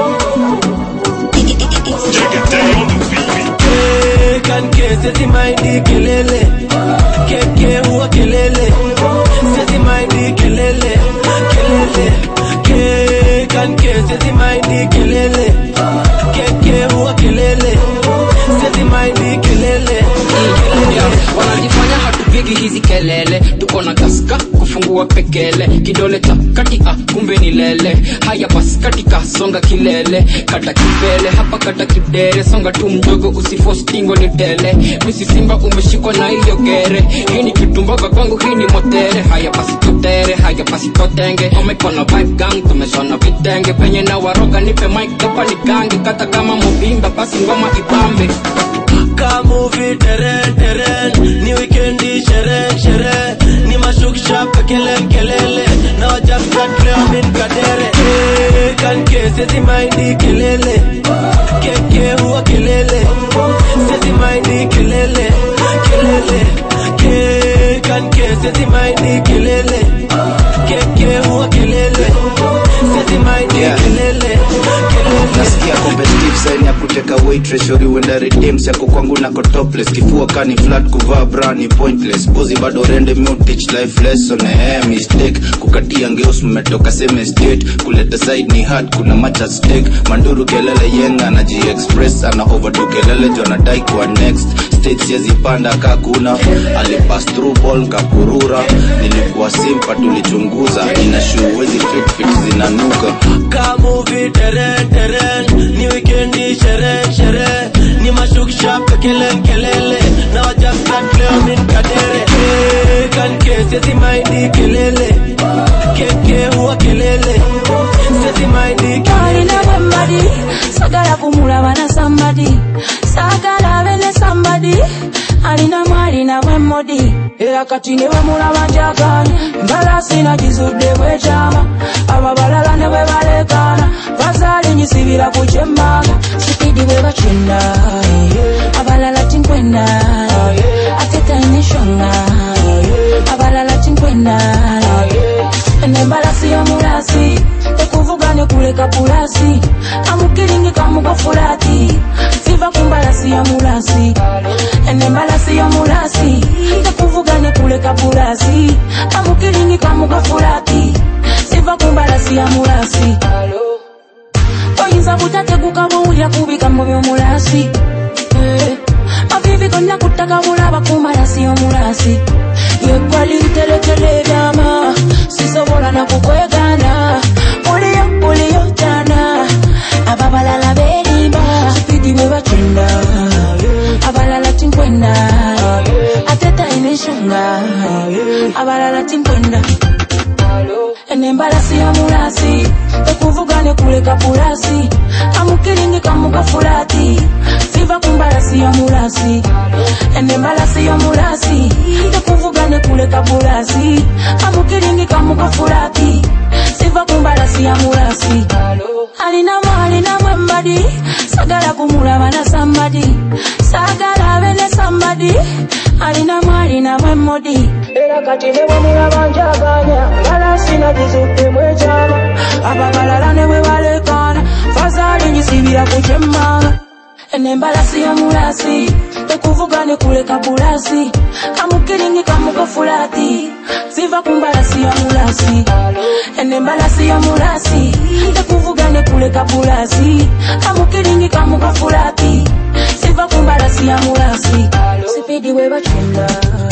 S17: music,
S2: take it down, baby.
S18: Can kiss it in my dick, kelele. Keke huwa kelele. Seti my dick, kelele. Kelele. Can kiss it in my dick, kelele. Keke huwa kelele. Seti my dick, kelele.
S19: Wanajifanya hatupigi hizi kelele. Tuko na gaska kufungua pekele. Kidole cha kati ah kumbe ni lele. Haya basi katika songa kilele. Kata kipele hapa kata kidere. Songa tu mdogo usiforce tingo ni tele. Misi simba umeshikwa na hiyo gere. Hii ni kitumboga kwangu hii ni motere. Haya basi tutere haya basi totenge. Omekona vibe gang tumeshona vitenge. Penye na waroga nipe mic hapa ni gangi. Kata kama mubimba basi ngoma ibambe.
S18: Kamuvi teren teren. Ni weekendi shere shere. Ni mashukisha pekele kelele. Na wajafat leo min kadere. Kan ke sezi maindi kelele. Keke huwa kelele. Sezi maindi kelele. Kelele. Ke kan ke sezi maindi kelele. Keke huwa kelele. Sezi maindi kelele.
S20: Nasikia competitive sign ya kuteka waitress. Shori wenda redeems yako kwangu nako topless. Kifua kani flat kuvaa bra ni pointless. Bozi bado rende me teach life lesson. Eh mistake kukatia ngeus mmetoka same state. Kuleta side ni hard kuna match at stake. Manduru kelele yenga na G-Express. Ana overdo kelele jona dai kwa next stage siezi panda kakuna. Alipass through ball kapurura. Nilikuwa simpa tulichunguza. Inashu wezi fit fit zinanuka.
S18: Kamuvi teren teren. Ni weekendi shere shere. Ni mashukisha pekele kelele. Na wajafat leo min kadere. Kan ke sezi maindi kelele. Keke huwa kelele. Sezi maindi kelele.
S9: Kalina wembadi sagala kumulaba na somebody. Sagala bene somebody. Alina mwali na wemodi. Era kati ne wemulaba njaganya. Mbala sina jizudde bwechama. Ababalala ne webalekana. Bazali nyisibira kuchembaga. Sipidi webachenda. Abalala tinkwenda. Ateta inishonga. Abalala tinkwenda. Nembala siyo mulasi. Tekuvugane kuleka pulasi. Amukiringi kamuga fulati. Fiva kumbala siyo mulasi. Nembala siyo mulasi. Tekuvugane kuleka pulasi. Amukiringi kamuga fulati. Fiva kumbala siyo mulasi. Oyinza butateguka bwulya kubika mu by'omulasi. Mavivi konna kutaka bulaba kumala siyo mulasi. Yekwali teletele byama. Sisobola na kukwegana. Uliyo uliyo jana. Ababalala berimba. Sipidi webachenda. Abalala tinkwenda. Ateta inishunga. Abalala tinkwenda. Nembala siyo mulasi. Tekuvugane kuleka pulasi. Amukiringi kamuga fulati. Fiva kumbala siyo mulasi. Nembala siyo mulasi. Tekuvugane kuleka pulasi. Amukiringi kamuga fulati. Fiva kumbala siyo mulasi. Alina mwali na wembadi. Sagala kumulaba na somebody. Sagala bene somebody. Alina mwali na wemodi. Era kati ne wemulaba njaganya. Mbala sina jizudde mwechama. Ababalala ne webalekana. wazali njisibira kuchemanga enembalasi yomulasi tekuvugane kuleka bulasi kamukiringi kamukofulati siva kumbalasi yomulasi enembalasi yomulasi tekuvugane kuleka bulasi kamukiringi kamukofulati siva kumbalasi yomulasi sipidi webachenda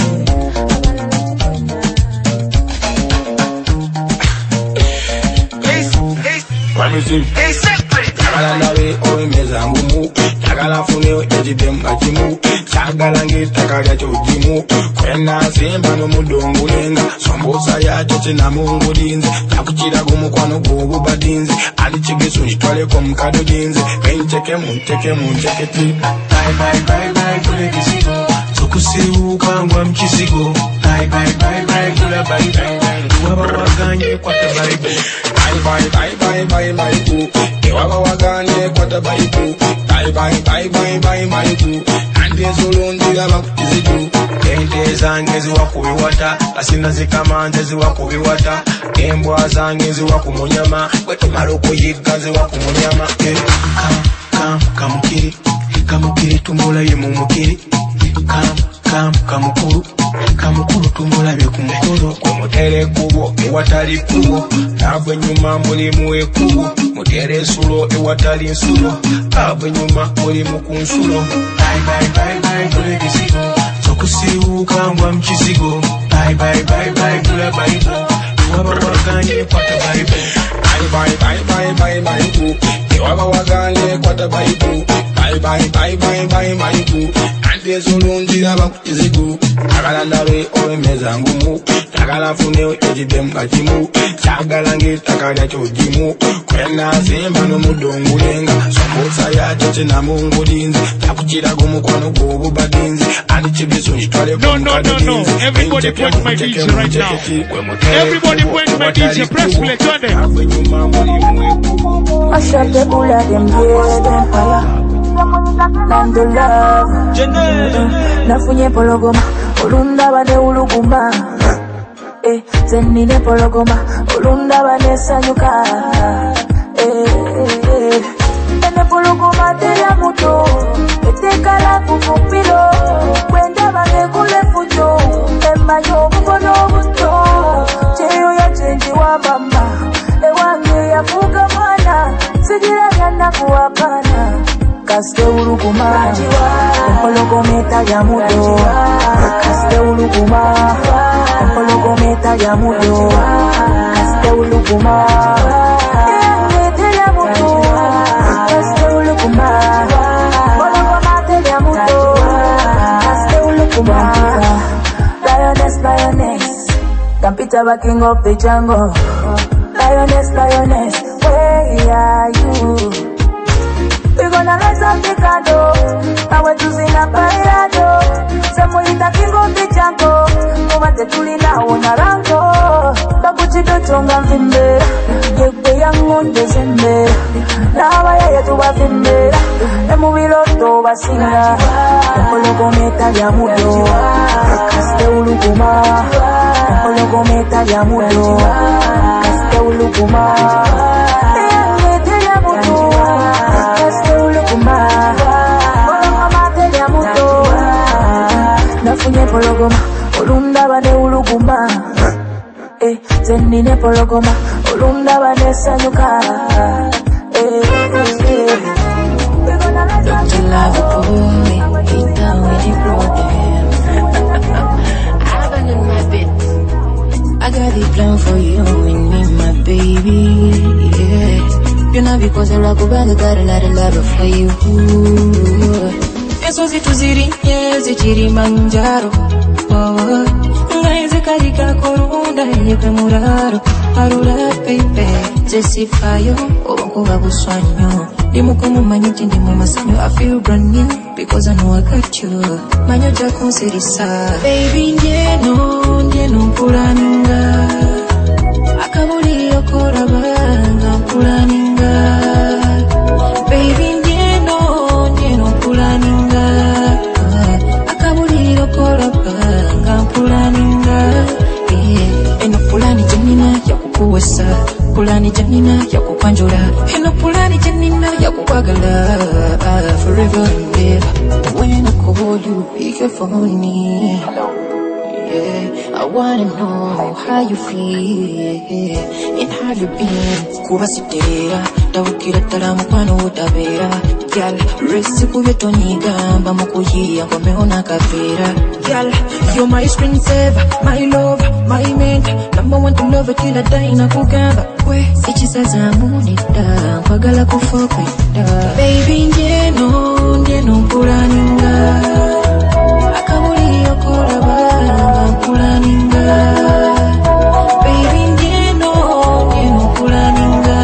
S7: Promising. Chagala nawe owe meza ngumu. Chagala funeo ejide mbachimu. Chagala ngitaka ya chojimu. Kwena simba no mudongo lenga. Sombosa ya choche na mungu dinze. Takuchira gumu kwa no gubu badinze. Alichigisu nitwale kwa mkado dinze. Pencheke munteke muncheke ti. Bye bye bye bye kule kisigo. Sokusiru kangwa mchisigo. Bye bye bye bye kula bye bye bye. Waba waganye kwa tabaibu. Bye bye bye bye bye bye boo. Waba waganye kwa tabaibu. Bye bye bye bye bye bye boo. Ande zolonji gaba kuzidu. Kente zange ziwa kubiwata. Asina zikamanze ziwa kubiwata. Kembwa zange ziwa kumunyama. Wetu maroko yiga ziwa kumunyama. Kam kam kamukiri. Kamukiri tumbola ye mumukiri. Kam kam kamukuru. Kamukuru tumbola bye kumukoro. Mutere kubo ewatali kubo nabwe nyuma muri muwe kubo mutere sulo ewatali nsulo nabwe nyuma muri mukunsulo bye bye bye bye kule kisigo sokusiuka ngwa mchisigo bye bye bye bye kula baibo waba waganye kwata baibo bye bye bye bye bye bye waba waganye kwata baibo bye bye bye bye bye bye ande zulunji abakuzigo agala ndawe owe meza ngumu agala funeo ejide mbachimu chagala ngitaka ya chojimu kwena simba no mudongo lenga sombosa ya choche na mungu dinze takuchira gumu kwa no gubu badinze alichibisu nitwale
S4: No, no, no, no. Everybody point my D J right now. Everybody point my D J. Press play, turn it.
S9: I shot the bullet them dead and fire. Land the love. Nafunye pologoma. Olunda bane uluguma. Eh, zenine pologoma. Olunda bane sanyuka. Eh, ene pologoma teya muto. Eteka la kufupilo. Kwenda bane kule fujo. Emma yo mkono buto. Cheyo ya chenji wa mama. Ewange ya fuga mana. Sijira yana kuwapana. Kaste uluguma. Pologometa ya muto. Kaste uluguma. Pologometa ya muto. Kaste uluguma. Pologometa ya muto. Kaste uluguma. Pologometa ya muto. Kaste uluguma. Lioness, lioness. Kampita ba king of the jungle. Lioness, lioness. Where are you? We gonna rise up the candle. Now we're choosing a bailado. Semuita king of the jungle. Kumate tulina una rango. Babuchi do chonga mvimbe. Yekwe yangu ndezembe. Nawa ya yetu wa vimbe. Emu viloto wa singa. Pologometa ya mudo. Kaste uluguma. Pologometa ya mudo. Kaste uluguma. Pologometa ya mudo. Kaste uluguma. Pologometa ya mudo. Nafunye pologoma. Olunda bane uluguma. Eh, zenine pologoma. Olunda bane sanyuka. Eh, eh.
S8: Don't you love a boy? Get down with the problem. I've been in my bed. I got the plan for you and me, my baby. Yeah. You know because I rock around, I got a lot of love for you. Eso si tu ziri, yeah, ziri manjaro. Oh, ngaize karika korunda, yepe muraro. Arura pepe, zesifayo, obonko babuswanyo. Dimo como maniti, dimo masanyo. I feel brand new because I know I got you. Manyo jako sirisa. Baby, njeno, njeno puraninga. Akabuli yokora banga puraninga. Baby, njeno, njeno puraninga. Akabuli yokora banga puraninga. Eh, eno pulani janina yakukuwesa. Pulani janina yakupanjura. Eno pulani janina forever and ever. When I call you, pick your phone me. Yeah, I wanna know how you feel and how you been. Kubasitera, tawukira talamu kwano utabera. Girl, resi kubeto nigamba mukuyiya komeona kavera. Girl, you're my screensaver, my love, my mentor. Number one to love till I die na kugamba. We, sichisaza munita, kwagala kufokwita. Baby, ngeno, ngeno mpulaninga. Akabuli yokolaba, mpulaninga. Baby, ngeno, ngeno mpulaninga.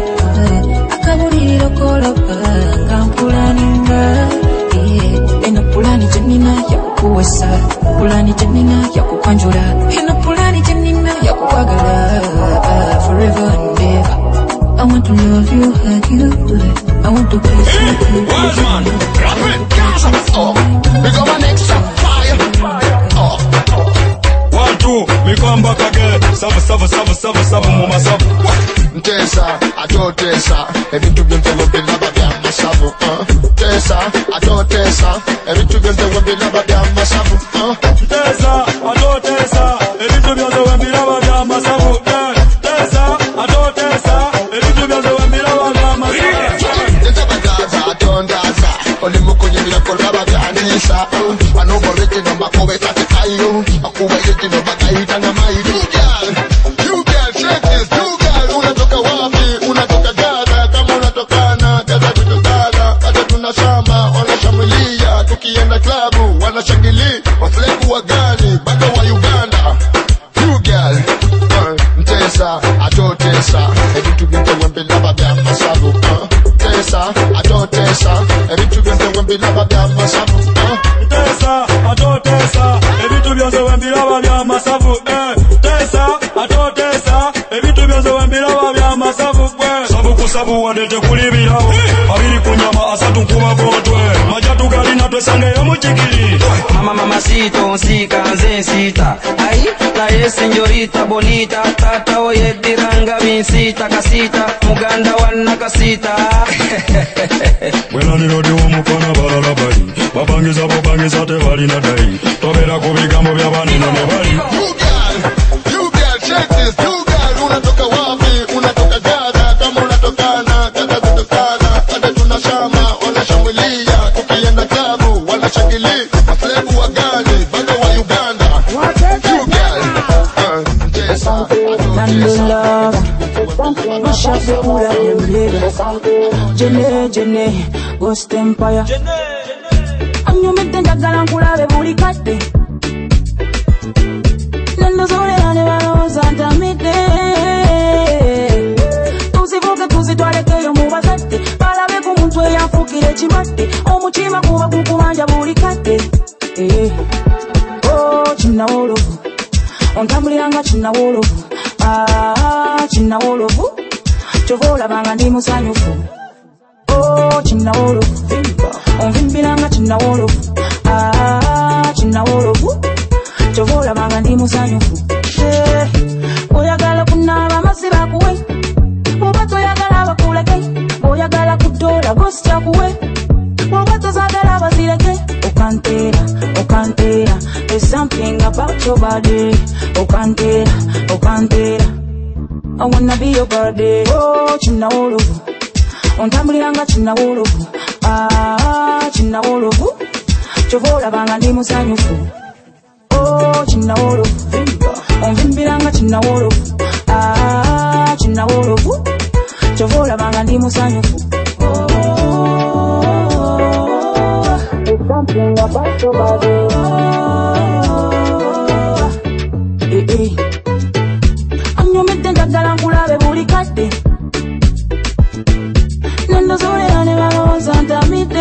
S8: Akabuli yokolaba, mpulaninga. Ena pulani janina ya kukuwesa, pulani janina ya kukwanjura. Ena pulani janina ya kukwagala, forever and ever. I want to love you, hug you, I want to kiss you.
S2: Wild man, drop it, Gaza. Oh, we got an extra fire. Oh, one, two, me come back again. Sava, sava, sava, sava, sava, mama, sava.
S21: Tessa, I don't Tessa. Every two games I will be lava, be a masavu. Tessa, I don't Tessa. Every two games I will be lava, be a masavu.
S2: Tessa, I don't Tessa. Every two games I will be lava, be a masavu. Tessa, I don't Tessa. Every two games I will be lava, be a masavu.
S21: Tessa, I don't Tessa. Only mukunyi bila kolaba vyanisa. Anobo rete no makowe tate kayo. Akuwe rete no bagayi tanga mayi. You girl, you girl, check this. You girl, unatoka wapi? Unatoka Gaza, kama unatokana Gaza vitu Gaza. Kata tunashama, wanashambulia. Tukienda klabu, wanashangili. Wafleku wa gani, bado wa Uganda. You girl, uh, Tessa, I don't Tessa. Every two games I won't be lava be a masavu. Tessa, I don't Tessa. Every two games I won't be lava be a masavu.
S2: Tessa, I don't Tessa. Every two games I won't be lava be a masavu. Tessa, I don't Tessa. Every two games I won't be lava be a masavu. Sabu kusabu wadete kulibirawo. Abiri kunyama asatu kuba botwe. Majatu gali na twesange ya muchikili.
S5: Mama mama sito sika nze sita. Ai, la ye señorita bonita. Tata oye diranga minsita kasita. Muganda wana kasita.
S2: Wena nirodi umukona balala bali. Babangiza babangiza te bali na dai. Tobera kubigambo bya bani na nebali.
S21: You girl, you girl, check this. You girl, unatoka wapi? Unatoka Gaza, kama unatokana Gaza vitu Gaza. Kata tunashama, wanashambulia. Tukienda klabu, wanashangili. Wafleku wa gani, bado wa Uganda. You girl, uh, Tessa, I don't Tessa.
S8: Mashafe ula yemlebe Jene, jene, Ghost Empire Anyumite njagala nkulabe buli kadde Nendo zolera ne baloza ntamidde Tuzivuge tuzitwalekeyo mu bazadde Balabe ku muntu eyanfukira ekibadde Omutima kuba kukubanja buli kadde Oh, kinawolovu Ontambuliranga kinawolovu Ah, kinawolovu Kyova olabanga ndi musanyufu Oh, kinawolovu Onvimbiranga kinawolovu Ah, kinawolovu Kyova olabanga ndi musanyufu Oyagala kunaaba amazzi bakuwe Oba toyagala bakuleke Oyagala kutola gosi kyakuwe Oba tozagala bazireke Okantera, okantera There's something about your body Okantera, okantera I wanna be your body Oh, kinawolovu Ontambuliranga kinawolovu Ah, kinawolovu Kyova olabanga ndi musanyufu Oh, kinawolovu Onvimbiranga kinawolovu Ah, kinawolovu Kyova olabanga ndi musanyufu There's something about your body Eh, eh Anyumite njagala nkulabe buli kadde Nendo zolera ne baloza ntamidde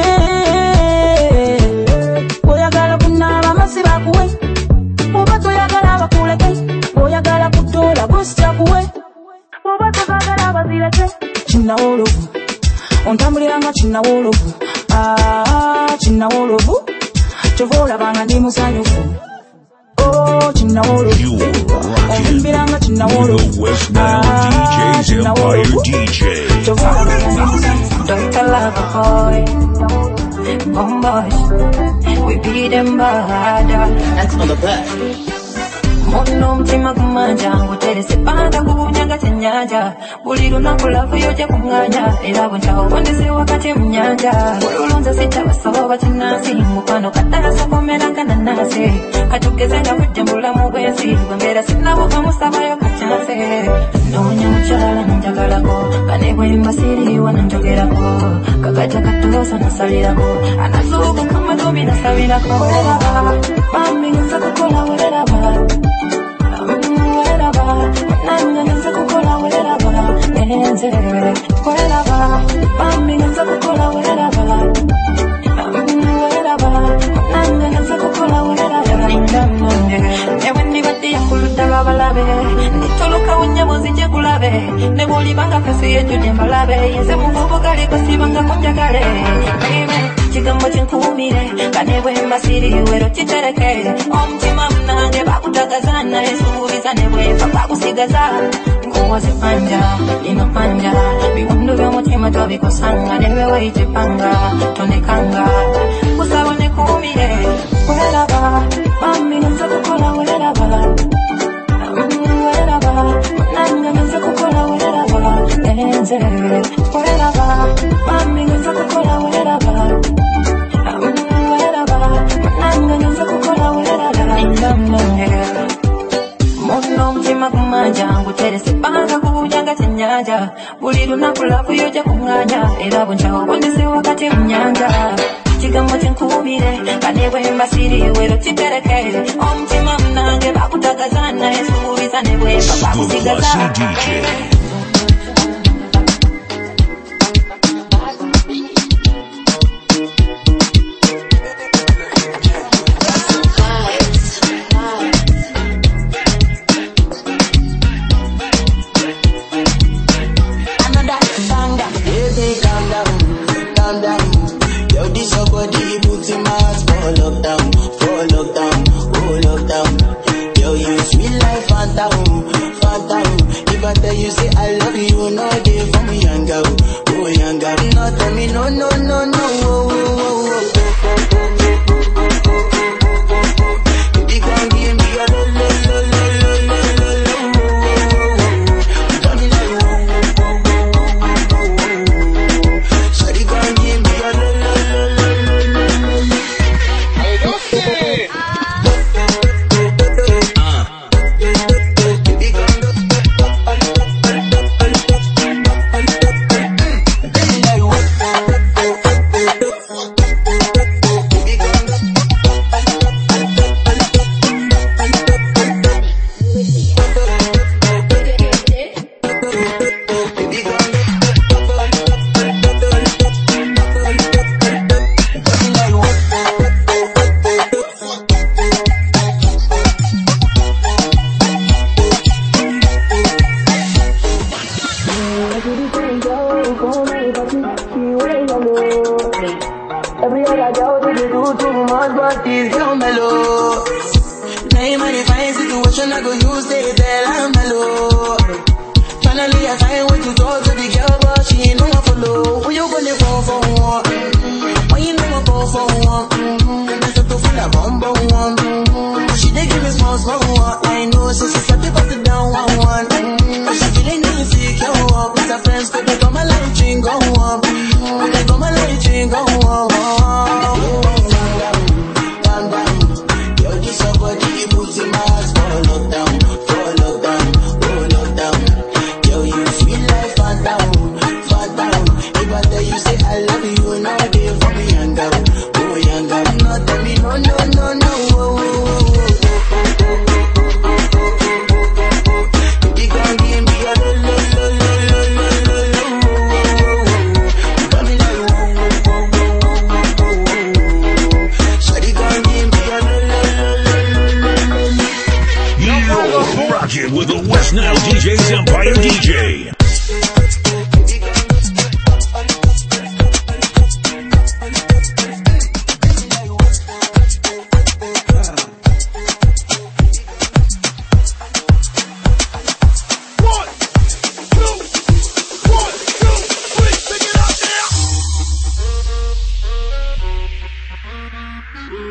S8: Oyagala kunaaba amazzi bakuwe Oba toyagala bakuleke Oyagala kutola gosi kyakuwe Oba tozagala bazireke Kinawolovu Ontambuliranga kinawolovu Ah, kinawolovu Kyova olabanga ndi musanyufu Oh, kinawolovu Onvimbiranga kinawolovu Ah, kinawolovu Kyova olabanga ndi musanyufu Doctor Loverboy bum boys. We beat them bad.
S3: That's on the back.
S8: Mono mtima kumanja ngutere sepanga kunyanga tenyanja buliro nakula kuyoja kunganya era bonchawo bondese wakati mnyanja olonza sita basoba tinasi mukano katasa komera kana nase katugezenga kujembula mu bwensi bwembera sinabo kamusaba yo kachanse nonya mchala njagalako kane bwemba siri wananjogerako kakacha katulosa nasalirako anazuka kama domi nasabirako mami nza kukola weraba Wheraba, nanga nza kukola wheraba, enze wheraba, mami nza kukola wheraba, wheraba, nanga nza kukola wheraba, nindamunge, newe nibati yakuluta babalabe, nitoloka unyabo zinje kulabe, neboli banga kasi yetu jembalabe, yenze muvubo gali kasi banga kunjagale, baby. Chikambo chinkumire kanebwe masiri wero chitereke omtima mnange bakutagazana esubizane bwefa bakusigaza nguwa zipanja ino panja biwundu by'omutima tobikosanga newe weyitipanga tonekanga kusabone kumire weraba mami nza kukola weraba weraba nanga nza kukola weraba enze weraba mami nza kukola weraba Mono mtima kumanja ngutere sepanga kunyanga tenyanja buliro nakula kuyoja kunganya era bonchawo bondese wakati mnyanja chigambo chinkumire kanebwe masiri wero chitereke omtima mnange bakutagazana esubizane bwefa bakusigaza
S16: With the West Nile D Js Empire D J.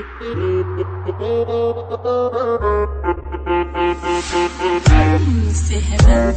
S1: C'est heaven.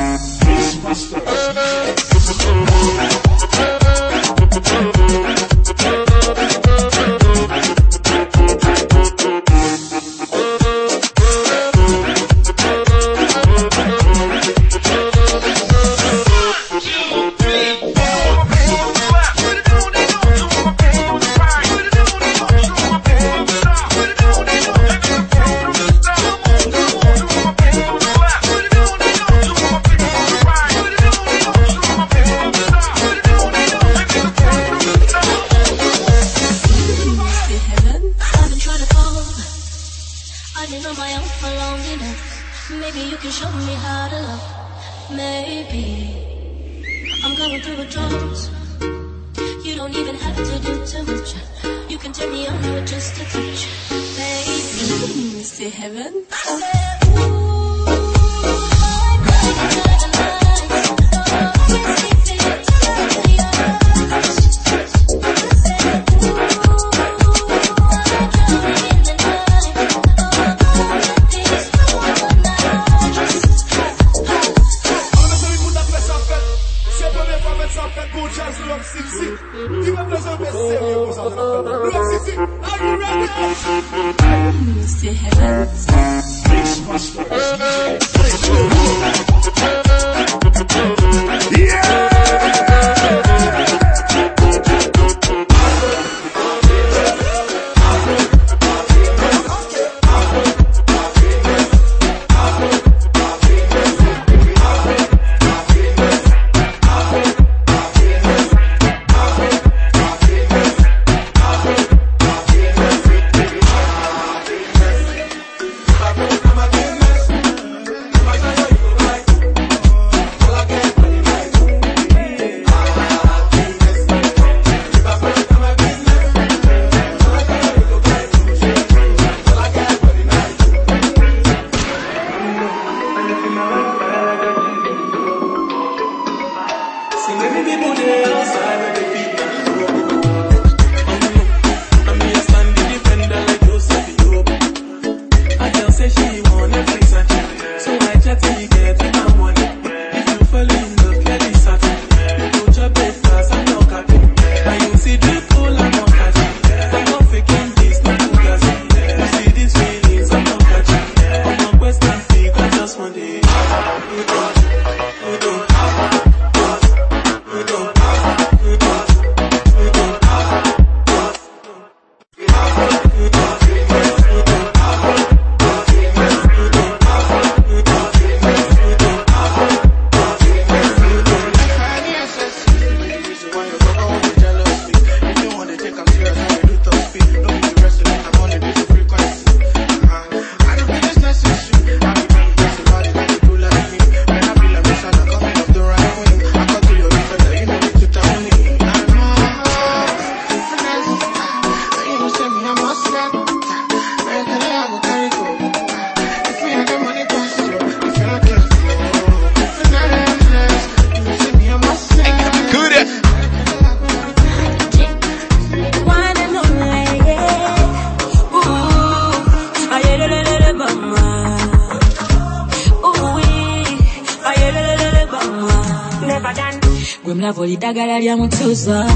S6: Dagala lya mutuzo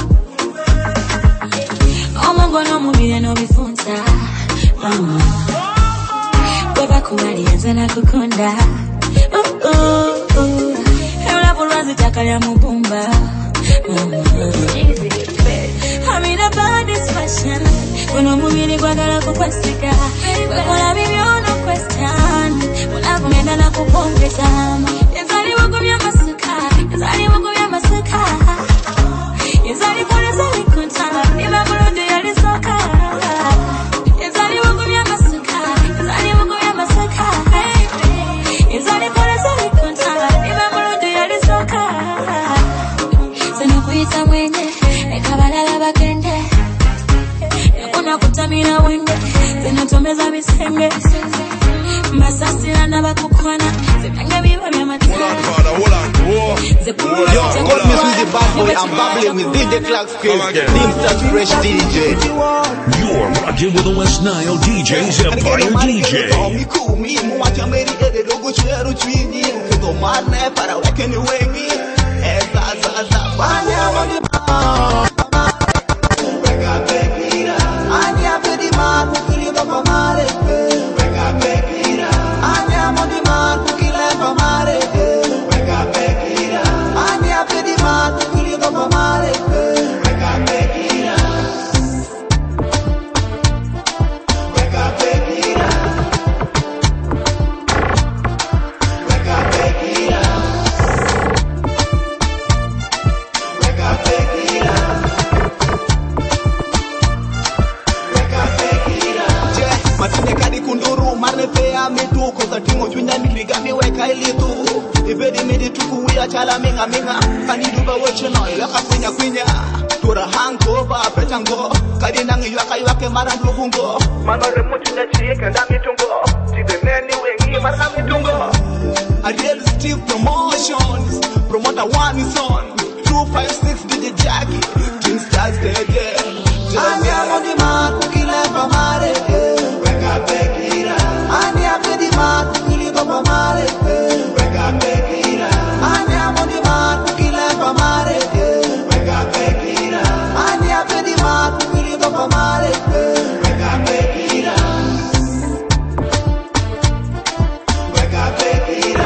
S6: omongo n'omubiri n'obifunza bweba kuwali nze nakukonda ebulavu lwazitaka lya mubumba I'm in a body fashion kuno omubiri gwagala kukwasika gwekola bibyo no question mulavu ngenda nakupongeza yazaliwo gumya masuka yazaliwo gumya masuka yazali kole zali kuntala niba bulundu yali soka yazaliwo gumya masuka yazaliwo gumya masuka yazali kole zali kuntala niba bulundu yali soka sino kuyita mwenye ekabalala bagende kuna kuta Vitamina wenge, zinatomeza bisenge. Masasira na bakukwana, zibenge biwa vya matanga.
S3: Yo, call me Swizzy Bad Boy, I'm babbling with D J Clark Skills, Dimsters Fresh D J.
S16: You're rocking with the West Nile D Js Empire D J.
S3: A real Steve Promotions, promoter one is on two five six D J Jackie, Dimsters Steady. Anya on the mark, kila pamare. Weka pekira. Anya on the mark, kila pamare. Weka pekira. Anya on the mark, kila pamare. Weka pekira. Anya on the mark, kila pamare. Weka pekira. Weka pekira.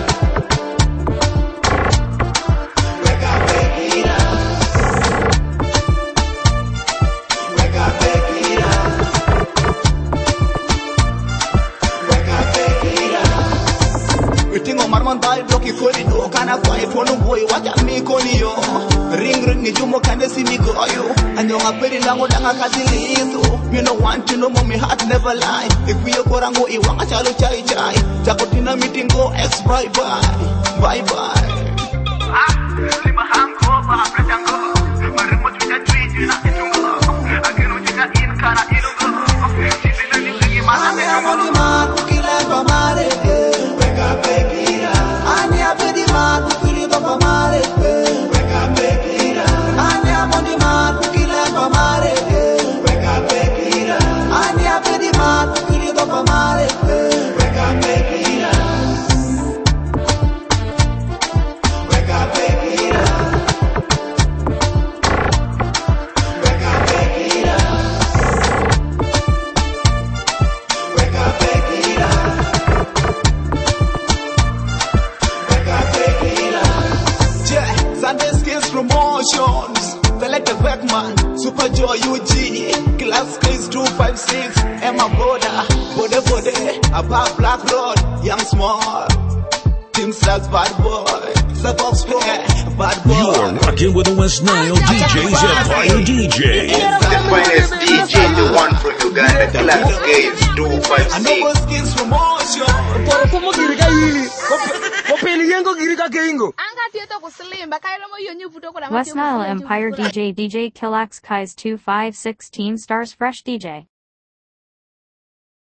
S3: Kana kwa iPhone boy wacha mikoni yo ring ring ni jumo kande si mikoyo anyonga peri nango danga kadilizo you know want to know mommy heart never lie if we korango iwanga chalo chai chai chakotina meeting go ex bye bye bye bye ah lima hango ba pretango marimo tuja twiji na kitungo akino jika in kana ilugo chizina ni tigi mana me amoni ma kila pamare weka pekira ani apedi ma kila pamare weka pekira ani amoni ma kila pamare weka pekira ani apedi ma kila pamare weka pekira weka pekira weka pekira weka pekira Sunday Skills Promotions, Select a Beckman, Super Joy U G, Class Skills two five six, Emma Boda, Bode Bode, Above Black Road, Young Small, Dimsters Bad Boy, Subox Square, Bad Boy.
S16: You're rocking with the West Nile D Js Empire D J.
S3: The finest D J, the one from Uganda, Class Skills two five six. Another Skills Promotion.
S10: West Nile Empire D J D J Killax Kai's two five sixteen stars fresh D J.